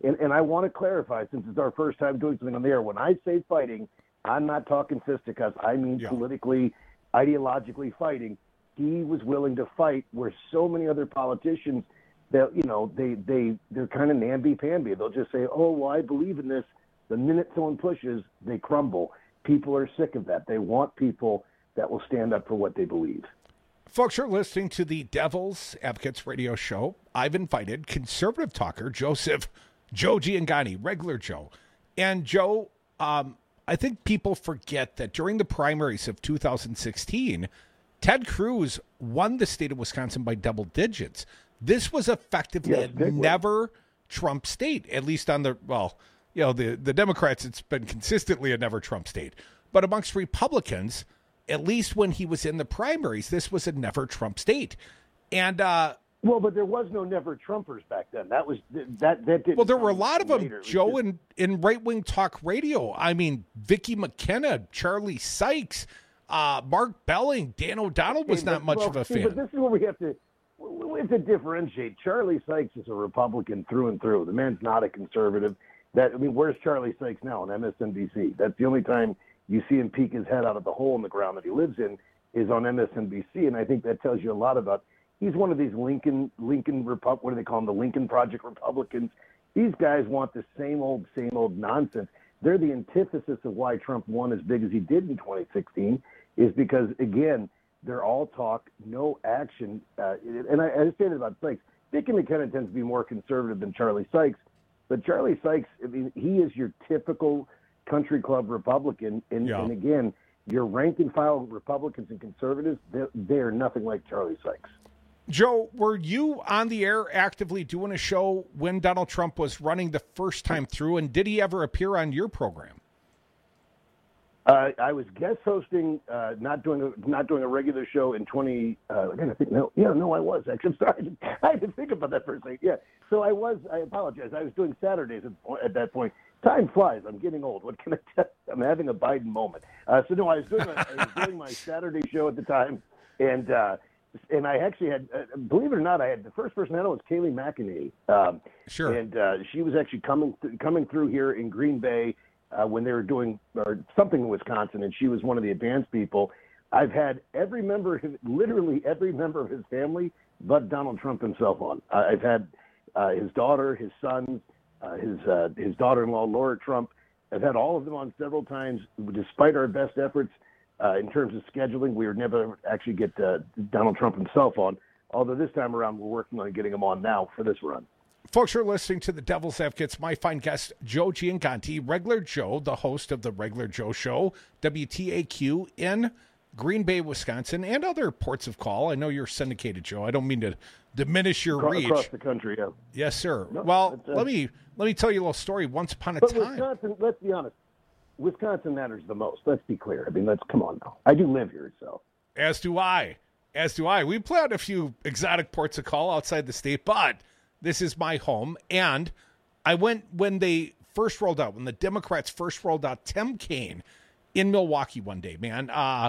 and, and I want to clarify, since it's our first time doing something on the air, when I say fighting, I'm not talking fisticuffs. I mean Yeah. politically, ideologically fighting. He was willing to fight where so many other politicians that, you know, they, they, they're kind of namby-pamby. They'll just say, oh, well, I believe in this. The minute someone pushes, they crumble. People are sick of that. They want people that will stand up for what they believe. Folks, you're listening to the Devil's Advocates radio show. I've invited conservative talker Joseph Joe Giangani, regular Joe. And Joe, um, I think people forget that during the primaries of two thousand sixteen, Ted Cruz won the state of Wisconsin by double digits. This was effectively Yes, a big one. never Trump state, at least on the, well, you know, the, the Democrats, it's been consistently a never Trump state. But amongst Republicans, at least when he was in the primaries, this was a never Trump state. And, uh, Well, but there was no never Trumpers back then. That was that that didn't. well, there were a come lot of them, later. It was Joe, just- in, in right-wing talk radio. I mean, Vicky McKenna, Charlie Sykes, uh, Mark Belling, Dan O'Donnell was Hey, not but- much well, of a see, fan. But this is where we have to we have to differentiate. Charlie Sykes is a Republican through and through. The man's not a conservative. That I mean, where's Charlie Sykes now on M S N B C? That's the only time you see him peek his head out of the hole in the ground that he lives in is on M S N B C, and I think that tells you a lot about. He's one of these Lincoln Lincoln Repub. What do they call them? The Lincoln Project Republicans. These guys want the same old same old nonsense. They're the antithesis of why Trump won as big as he did in twenty sixteen. Is because again, they're all talk, no action. Uh, and I, I say that about Sykes. Vicky McKenna tends to be more conservative than Charlie Sykes, but Charlie Sykes, I mean, he is your typical country club Republican. And, Yeah. and again, your rank and file Republicans and conservatives, they're, they're nothing like Charlie Sykes. Joe, were you on the air actively doing a show when Donald Trump was running the first time through, and did he ever appear on your program? Uh, I was guest hosting, uh, not doing a not doing a regular show in twenty. Uh, I gotta think. No, yeah, no, I was actually. I'm sorry, I had to think about that for a second. Yeah, so I was. I apologize. I was doing Saturdays at, at that point. Time flies. I'm getting old. What can I tell? I'm having a Biden moment. Uh, so no, I was doing. A, I was doing my Saturday show at the time, and uh, and I actually had. Uh, believe it or not, I had the first person I had was Kayleigh McEnany. Um, Sure. And uh, she was actually coming th- coming through here in Green Bay. Uh, when they were doing or something in Wisconsin, and she was one of the advanced people. I've had every member, literally every member of his family, but Donald Trump himself on. Uh, I've had uh, his daughter, his son, uh, his uh, his daughter-in-law, Laura Trump. I've had all of them on several times. Despite our best efforts uh, in terms of scheduling, we were never able to actually get uh, Donald Trump himself on. Although this time around, we're working on getting him on now for this run. Folks, you're listening to the Devil's Advocates. My fine guest, Joe Gianganti, Regular Joe, the host of the Regular Joe Show, W T A Q in Green Bay, Wisconsin, and other ports of call. I know you're syndicated, Joe. I don't mean to diminish your Across, reach. across the country, yeah. Yes, sir. No, well, that's, uh, let me let me tell you a little story. Once upon a But time, Wisconsin, let's be honest, Wisconsin matters the most. Let's be clear. I mean, let's come on now. I do live here, so. as do I, as do I. We play out a few exotic ports of call outside the state, but this is my home. And I went when they first rolled out, when the Democrats first rolled out Tim Kaine in Milwaukee one day, man. Uh,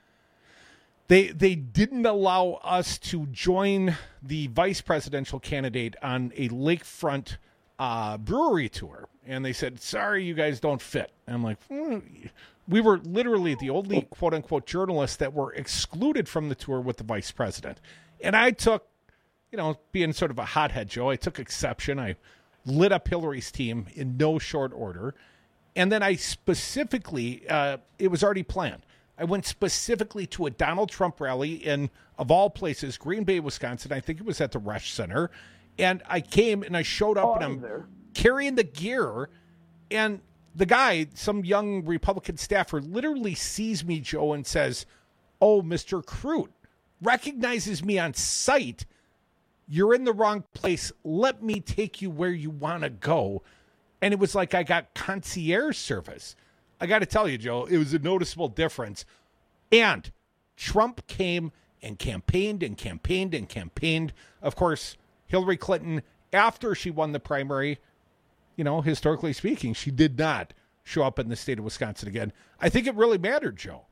they they didn't allow us to join the vice presidential candidate on a lakefront uh, brewery tour. And they said, sorry, you guys don't fit. And I'm like, mm. We were literally the only quote unquote journalists that were excluded from the tour with the vice president. And I took, you know, being sort of a hothead, Joe, I took exception. I lit up Hillary's team in no short order. And then I specifically, uh, it was already planned. I went specifically to a Donald Trump rally in, of all places, Green Bay, Wisconsin. I think it was at the Resch Center. And I came and I showed up Oh, and I was I'm there. carrying the gear. And the guy, some young Republican staffer, literally sees me, Joe, and says, oh, Mister Crute, recognizes me on sight. You're in the wrong place. Let me take you where you want to go. And it was like I got concierge service. I got to tell you, Joe, it was a noticeable difference. And Trump came and campaigned and campaigned and campaigned. Of course, Hillary Clinton, after she won the primary, you know, historically speaking, she did not show up in the state of Wisconsin again. I think it really mattered, Joe.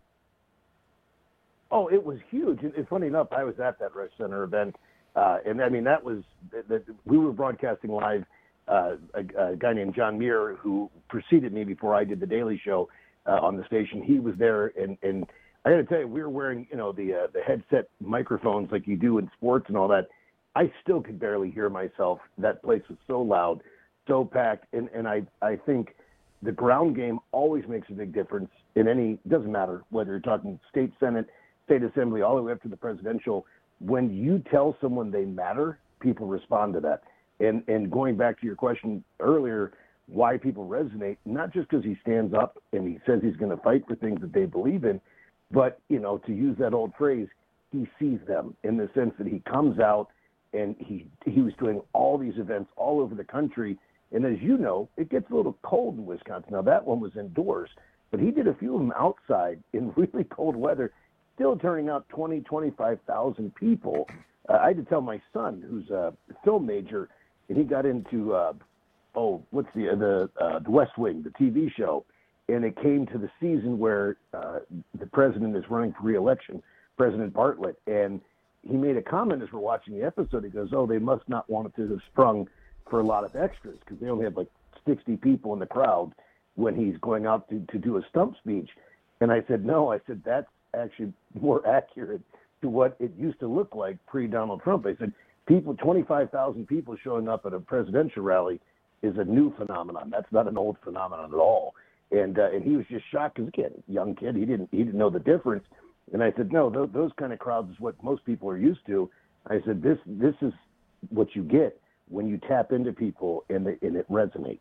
Oh, it was huge. And and funny enough, I was at that Resch Center event. Uh, and I mean, that was, that we were broadcasting live uh, a, a guy named John Muir, who preceded me before I did the Daily Show uh, on the station. He was there, and, and I got to tell you, we were wearing, you know, the uh, the headset microphones like you do in sports and all that. I still could barely hear myself. That place was so loud, so packed, and, and I, I think the ground game always makes a big difference in any, doesn't matter whether you're talking state senate, state assembly, all the way up to the presidential. When you tell someone they matter, people respond to that. And and going back to your question earlier, why people resonate, not just because he stands up and he says he's going to fight for things that they believe in, but, you know, to use that old phrase, he sees them in the sense that he comes out and he he was doing all these events all over the country. And as you know, it gets a little cold in Wisconsin. Now, that one was indoors, but he did a few of them outside in really cold weather, still turning out twenty, twenty-five thousand people. Uh, I had to tell my son, who's a film major, and he got into, uh, oh, what's the, the, uh, the West Wing, the T V show. And it came to the season where uh, the president is running for re-election, President Bartlett. And he made a comment as we're watching the episode. He goes, oh, they must not want it to have sprung for a lot of extras because they only have like sixty people in the crowd when he's going out to, to do a stump speech. And I said, no, I said, that's actually more accurate to what it used to look like pre-Donald Trump. I said, people, twenty-five thousand people showing up at a presidential rally is a new phenomenon. That's not an old phenomenon at all. And uh, and he was just shocked because, again, young kid, he didn't he didn't know the difference. And I said, no, those, those kind of crowds is what most people are used to. I said, this this is what you get when you tap into people and, the, and it resonates.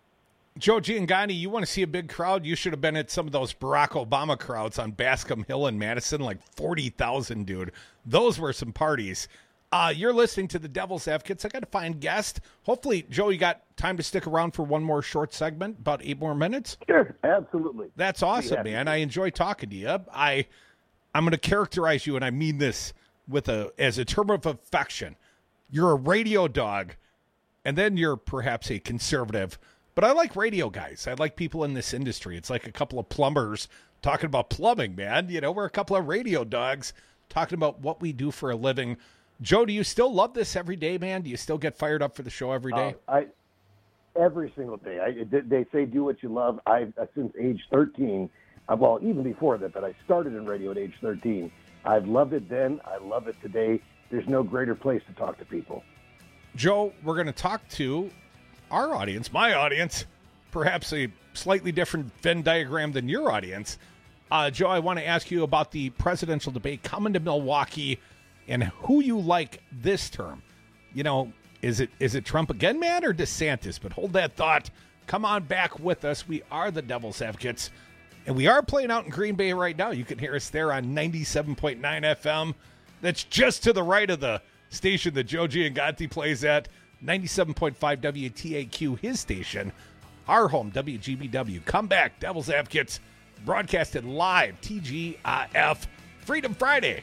Joe Giangani, you want to see a big crowd? You should have been at some of those Barack Obama crowds on Bascom Hill in Madison, like forty thousand, dude. Those were some parties. Uh, you're listening to the Devil's Advocates. I got to find guests. Hopefully, Joe, you got time to stick around for one more short segment, about eight more minutes? Sure, absolutely. That's awesome, man. I enjoy talking to you. I, I'm going to characterize you, and I mean this with a as a term of affection. You're a radio dog, and then you're perhaps a conservative. But I like radio guys. I like people in this industry. It's like a couple of plumbers talking about plumbing, man. You know, we're a couple of radio dogs talking about what we do for a living. Joe, do you still love this every day, man? Do you still get fired up for the show every day? Uh, I every single day. I, they say do what you love. I since age thirteen, uh, well, even before that, but I started in radio at age thirteen. I've loved it then. I love it today. There's no greater place to talk to people. Joe, we're going to talk to our audience, my audience, perhaps a slightly different Venn diagram than your audience. Uh, Joe, I want to ask you about the presidential debate coming to Milwaukee and who you like this term. You know, is it is it Trump again, man, or DeSantis? But hold that thought. Come on back with us. We are the Devil's Advocates, and we are playing out in Green Bay right now. You can hear us there on ninety-seven point nine F M. That's just to the right of the station that Joe Giangani plays at. ninety-seven point five W T A Q, his station. Our home, W G B W. Come back, Devil's Advocates, broadcasted live, T G I F, Freedom Friday.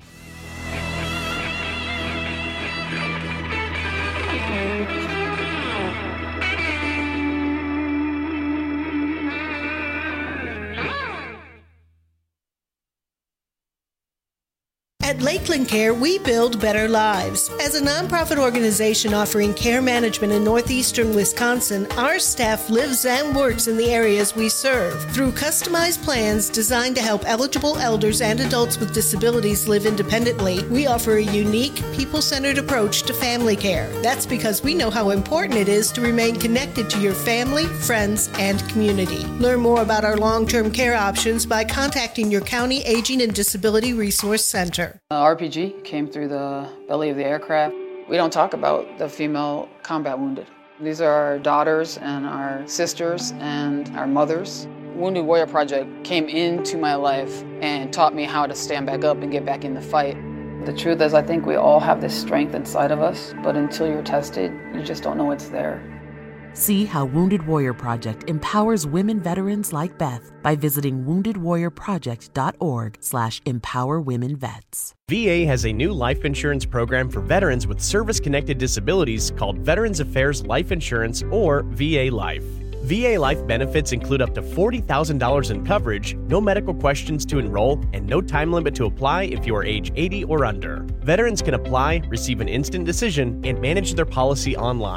At Lakeland Care, we build better lives. As a nonprofit organization offering care management in northeastern Wisconsin, our staff lives and works in the areas we serve. Through customized plans designed to help eligible elders and adults with disabilities live independently, we offer a unique, people-centered approach to family care. That's because we know how important it is to remain connected to your family, friends, and community. Learn more about our long-term care options by contacting your county Aging and Disability Resource Center. Uh, R P G came through the belly of the aircraft. We don't talk about the female combat wounded. These are our daughters and our sisters and our mothers. Wounded Warrior Project came into my life and taught me how to stand back up and get back in the fight. The truth is, I think we all have this strength inside of us, but until you're tested, you just don't know it's there. See how Wounded Warrior Project empowers women veterans like Beth by visiting wounded warrior project dot org slash empower women vets. V A has a new life insurance program for veterans with service-connected disabilities called Veterans Affairs Life Insurance, or V A Life. V A Life benefits include up to forty thousand dollars in coverage, no medical questions to enroll, and no time limit to apply if you are age eighty or under. Veterans can apply, receive an instant decision, and manage their policy online.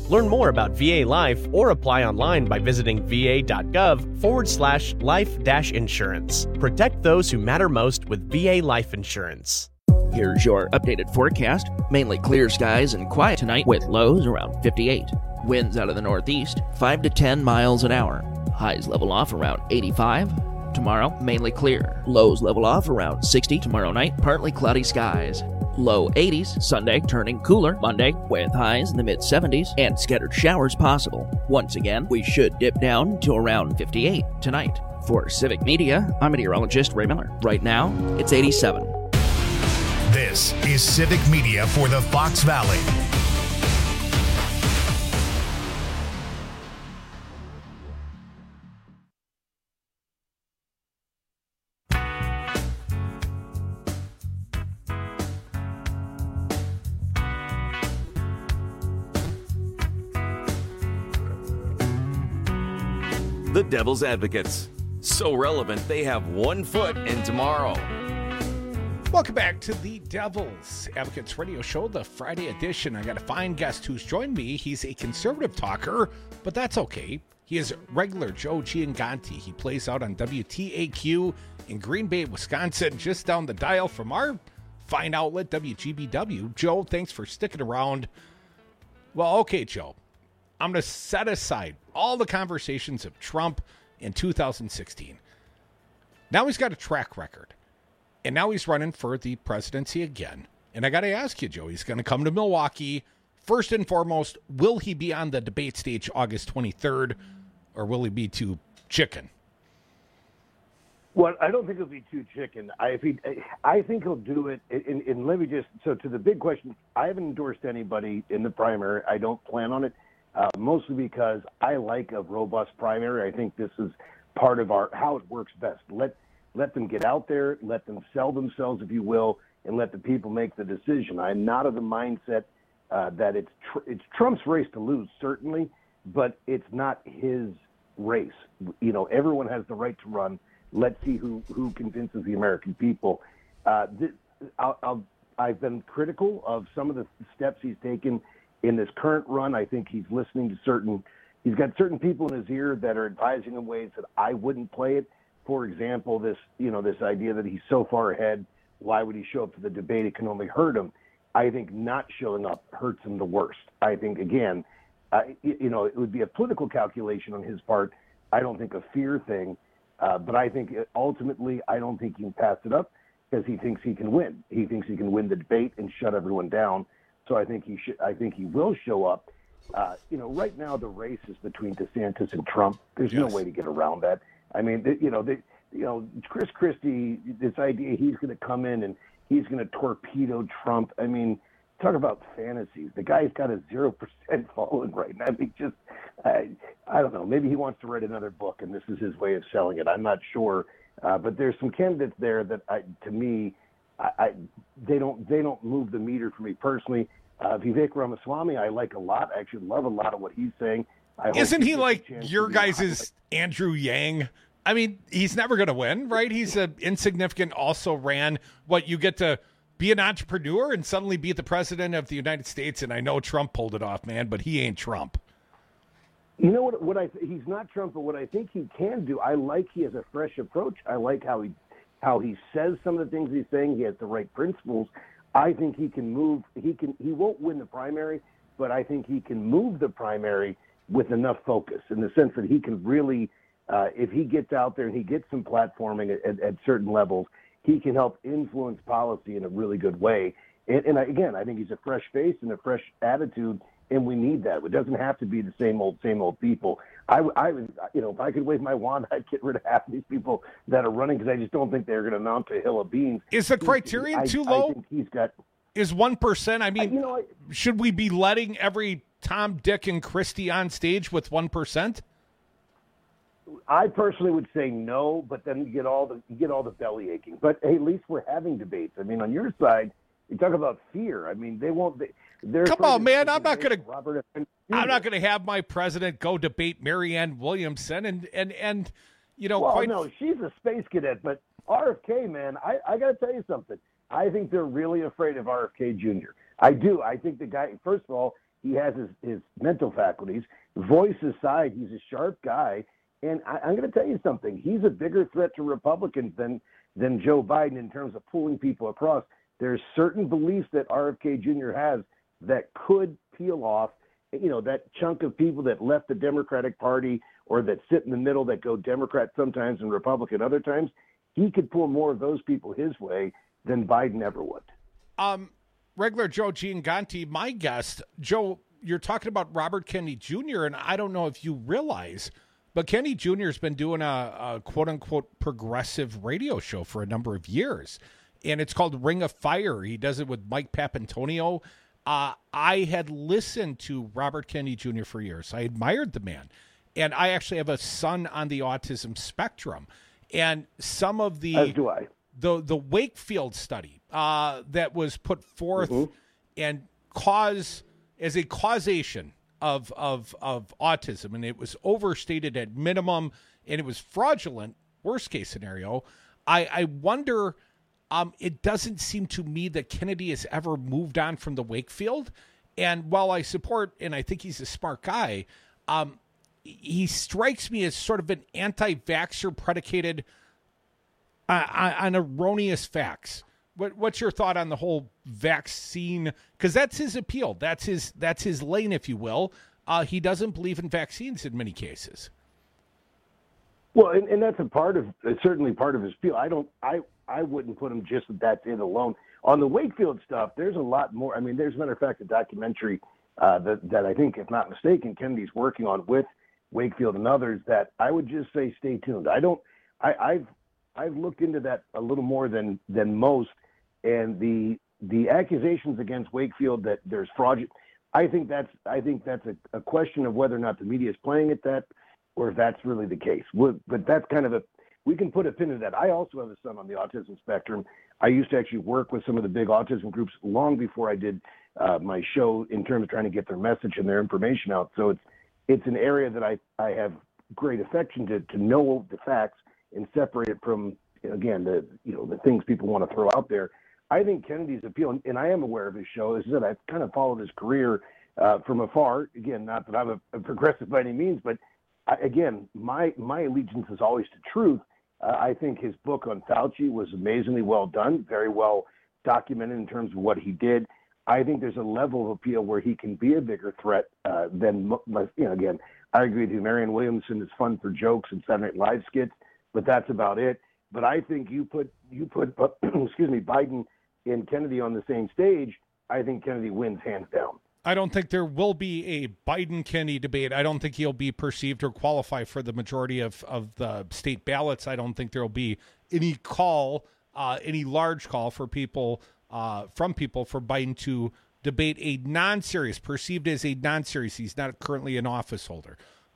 Learn more about V A Life or apply online by visiting va.gov forward slash life dash insurance. Protect those who matter most with V A Life Insurance. Here's your updated forecast. Mainly clear skies and quiet tonight with lows around fifty-eight. Winds out of the northeast, five to ten miles an hour. Highs level off around eighty-five. Tomorrow, mainly clear. Lows level off around sixty. Tomorrow night, partly cloudy skies. Low eighties. Sunday, turning cooler. Monday, with highs in the mid seventies and scattered showers possible. Once again, we should dip down to around fifty-eight tonight. For Civic Media, I'm meteorologist Ray Miller. Right now, it's eighty-seven. This is Civic Media for the Fox Valley. The Devil's Advocates. So relevant, they have one foot in tomorrow. Welcome back to the Devil's Advocates Radio Show, the Friday edition. I got a fine guest who's joined me. He's a conservative talker, but that's okay. He is regular Joe Gianganti. He plays out on W T A Q in Green Bay, Wisconsin, just down the dial from our fine outlet, W G B W. Joe, thanks for sticking around. Well, okay, Joe. I'm going to set aside all the conversations of Trump in two thousand sixteen. Now he's got a track record. And now he's running for the presidency again. And I got to ask you, Joe, he's going to come to Milwaukee. First and foremost, will he be on the debate stage August twenty-third, or will he be too chicken? Well, I don't think he'll be too chicken. I, if he, I think he'll do it. And, and let me just, so to the big question, I haven't endorsed anybody in the primary. I don't plan on it, uh, mostly because I like a robust primary. I think this is part of our how it works best. Let Let them get out there, let them sell themselves, if you will, and let the people make the decision. I'm not of the mindset uh, that it's tr- it's Trump's race to lose, certainly, but it's not his race. You know, everyone has the right to run. Let's see who, who convinces the American people. Uh, this, I'll, I'll, I've been critical of some of the steps he's taken in this current run. I think he's listening to certain – he's got certain people in his ear that are advising him ways that I wouldn't play it. For example, this you know this idea that he's so far ahead, why would he show up to the debate? It can only hurt him. I think not showing up hurts him the worst. I think, again, uh, you know, it would be a political calculation on his part. I don't think a fear thing, uh, but I think ultimately I don't think he can pass it up because he thinks he can win. He thinks he can win the debate and shut everyone down. So I think he should. I think he will show up. Uh, you know, right now the race is between DeSantis and Trump. There's yes. no way to get around that. I mean, they, you know, they, you know, Chris Christie, this idea he's going to come in and he's going to torpedo Trump. I mean, talk about fantasies. The guy's got a zero percent following right now. I mean, just, I, I don't know. Maybe he wants to write another book, and this is his way of selling it. I'm not sure, uh, but there's some candidates there that, I, to me, I, I, they don't they don't move the meter for me personally. Uh, Vivek Ramaswamy, I like a lot. I actually love a lot of what he's saying. I Isn't he like your guys' Andrew Yang? I mean, he's never going to win, right? He's a insignificant, also ran what you get to be an entrepreneur and suddenly be the president of the United States. And I know Trump pulled it off, man, but he ain't Trump. You know what? What I he's not Trump, but what I think he can do, I like he has a fresh approach. I like how he how he says some of the things he's saying. He has the right principles. I think he can move. He can. He won't win the primary, but I think he can move the primary with enough focus in the sense that he can really, uh, if he gets out there and he gets some platforming at, at, at certain levels, he can help influence policy in a really good way. And, and I, again, I think he's a fresh face and a fresh attitude, and we need that. It doesn't have to be the same old, same old people. I, I would, you know, if I could wave my wand, I'd get rid of half of these people that are running because I just don't think they're going to amount to a hill of beans. Is the criterion I, too low? I think he's got. Is one percent? I mean, I, you know, I, should we be letting every Tom, Dick, and Christie on stage with one percent? I personally would say no, but then you get all the you get all the belly aching. But hey, at least we're having debates. I mean, on your side, you talk about fear. I mean, they won't. They, they're Come on, man! I'm not going to. I'm not going to have my president go debate Marianne Williamson, and and and you know. Well, quite... no, she's a space cadet, but R F K, man, I I got to tell you something. I think they're really afraid of R F K Junior I do. I think the guy. First of all, he has his, his mental faculties. Voice aside, he's a sharp guy. And I, I'm going to tell you something. He's a bigger threat to Republicans than than Joe Biden in terms of pulling people across. There's certain beliefs that R F K Junior has that could peel off, you know, that chunk of people that left the Democratic Party or that sit in the middle that go Democrat sometimes and Republican other times. He could pull more of those people his way than Biden ever would. Um, regular Joe Gianganti, my guest. Joe, you're talking about Robert Kennedy Junior, and I don't know if you realize, but Kennedy Junior has been doing a, a quote-unquote progressive radio show for a number of years, and it's called Ring of Fire. He does it with Mike Papantonio. Uh, I had listened to Robert Kennedy Junior for years. I admired the man. And I actually have a son on the autism spectrum. And some of the As do I. the the Wakefield study uh, that was put forth Mm-hmm. and cause as a causation of of of autism, and it was overstated at minimum, and it was fraudulent, worst case scenario. I, I wonder, um, it doesn't seem to me that Kennedy has ever moved on from the Wakefield. And while I support, and I think he's a smart guy, um, he strikes me as sort of an anti-vaxxer predicated uh, on erroneous facts. What, what's your thought on the whole vaccine? Because that's his appeal. That's his that's his lane, if you will. Uh, he doesn't believe in vaccines in many cases. Well, and, and that's a part of certainly part of his appeal. I don't. I I wouldn't put him just that's it alone. On the Wakefield stuff, there's a lot more. I mean, there's, a matter of fact, a documentary uh, that that I think, if not mistaken, Kennedy's working on with Wakefield and others. That I would just say, stay tuned. I don't. I, I've I've looked into that a little more than than most. And the the accusations against Wakefield that there's fraud, I think that's I think that's a, a question of whether or not the media is playing at that, or if that's really the case. But that's kind of a we can put a pin in that. I also have a son on the autism spectrum. I used to actually work with some of the big autism groups long before I did uh, my show in terms of trying to get their message and their information out. So it's it's an area that I, I have great affection to to know the facts and separate it from, again, the you know the things people want to throw out there. I think Kennedy's appeal, and, and I am aware of his show, is that I've kind of followed his career uh, from afar. Again, not that I'm a, a progressive by any means, but I, again, my my allegiance is always to truth. Uh, I think his book on Fauci was amazingly well done, very well documented in terms of what he did. I think there's a level of appeal where he can be a bigger threat uh, than, you know, again, I agree with you. Marianne Williamson is fun for jokes and Saturday Night Live skits, but that's about it. But I think you put, you put excuse me, Biden and Kennedy on the same stage, I think Kennedy wins hands down. I don't think there will be a Biden-Kennedy debate. I don't think he'll be perceived or qualify for the majority of, of the state ballots. I don't think there will be any call, uh, any large call for people, uh, from people for Biden to debate a non-serious, perceived as a non-serious. He's not currently an office holder.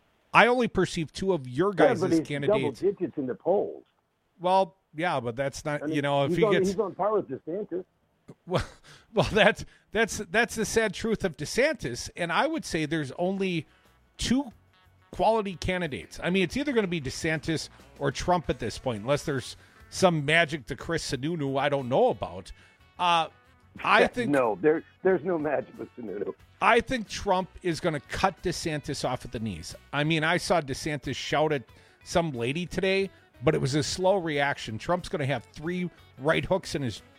I only perceive two of your guys yeah, but as he's candidates. Double digits in the polls. Well, yeah, but that's not, I mean, you know, if he's he on, gets... He's on par with DeSantis. Well, well, that's that's that's the sad truth of DeSantis, and I would say there's only two quality candidates. I mean, it's either going to be DeSantis or Trump at this point, unless there's some magic to Chris Sununu I don't know about. Uh, I think no, there there's no magic with Sununu. I think Trump is going to cut DeSantis off at the knees. I mean, I saw DeSantis shout at some lady today, but it was a slow reaction. Trump's going to have three right hooks in his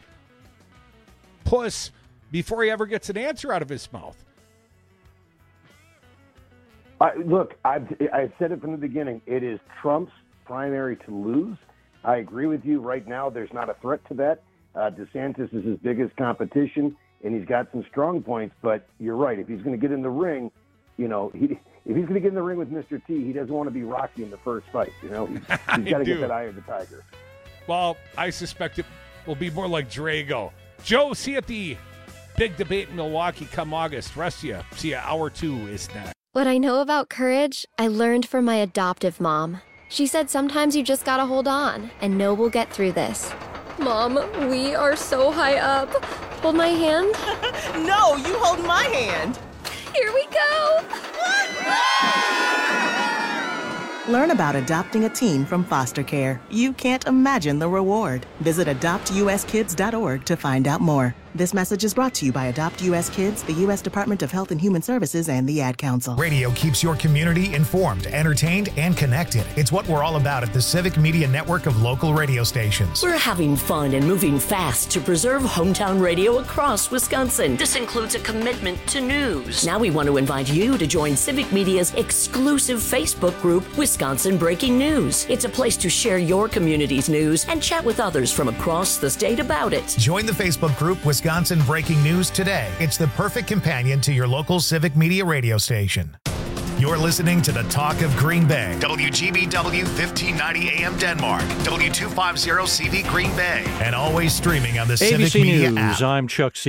puss before he ever gets an answer out of his mouth. I, look, I've, I said it from the beginning. It is Trump's primary to lose. I agree with you. Right now, there's not a threat to that. Uh, DeSantis is his biggest competition, and he's got some strong points. But you're right. If he's going to get in the ring, you know, he, if he's going to get in the ring with Mister T, he doesn't want to be Rocky in the first fight. You know, he, he's got to get that eye of the tiger. Well, I suspect it will be more like Drago. Joe, see you at the big debate in Milwaukee come August. Rest of you. See you. Hour two is next. What I know about courage, I learned from my adoptive mom. She said sometimes you just gotta hold on and know we'll get through this. Mom, we are so high up. Hold my hand. No, you hold my hand. Here we go. Learn about adopting a teen from foster care. You can't imagine the reward. Visit adopt u s kids dot org to find out more. This message is brought to you by Adopt U S Kids, the U S Department of Health and Human Services, and the Ad Council. Radio keeps your community informed, entertained, and connected. It's what we're all about at the Civic Media Network of local radio stations. We're having fun and moving fast to preserve hometown radio across Wisconsin. This includes a commitment to news. Now we want to invite you to join Civic Media's exclusive Facebook group, Wisconsin Breaking News. It's a place to share your community's news and chat with others from across the state about it. Join the Facebook group Wisconsin Breaking News today. It's the perfect companion to your local Civic Media radio station. You're listening to the Talk of Green Bay. W G B W fifteen ninety A M Denmark. W two fifty C V Green Bay. And always streaming on the A B C Civic Media News, app. I'm Chuck C.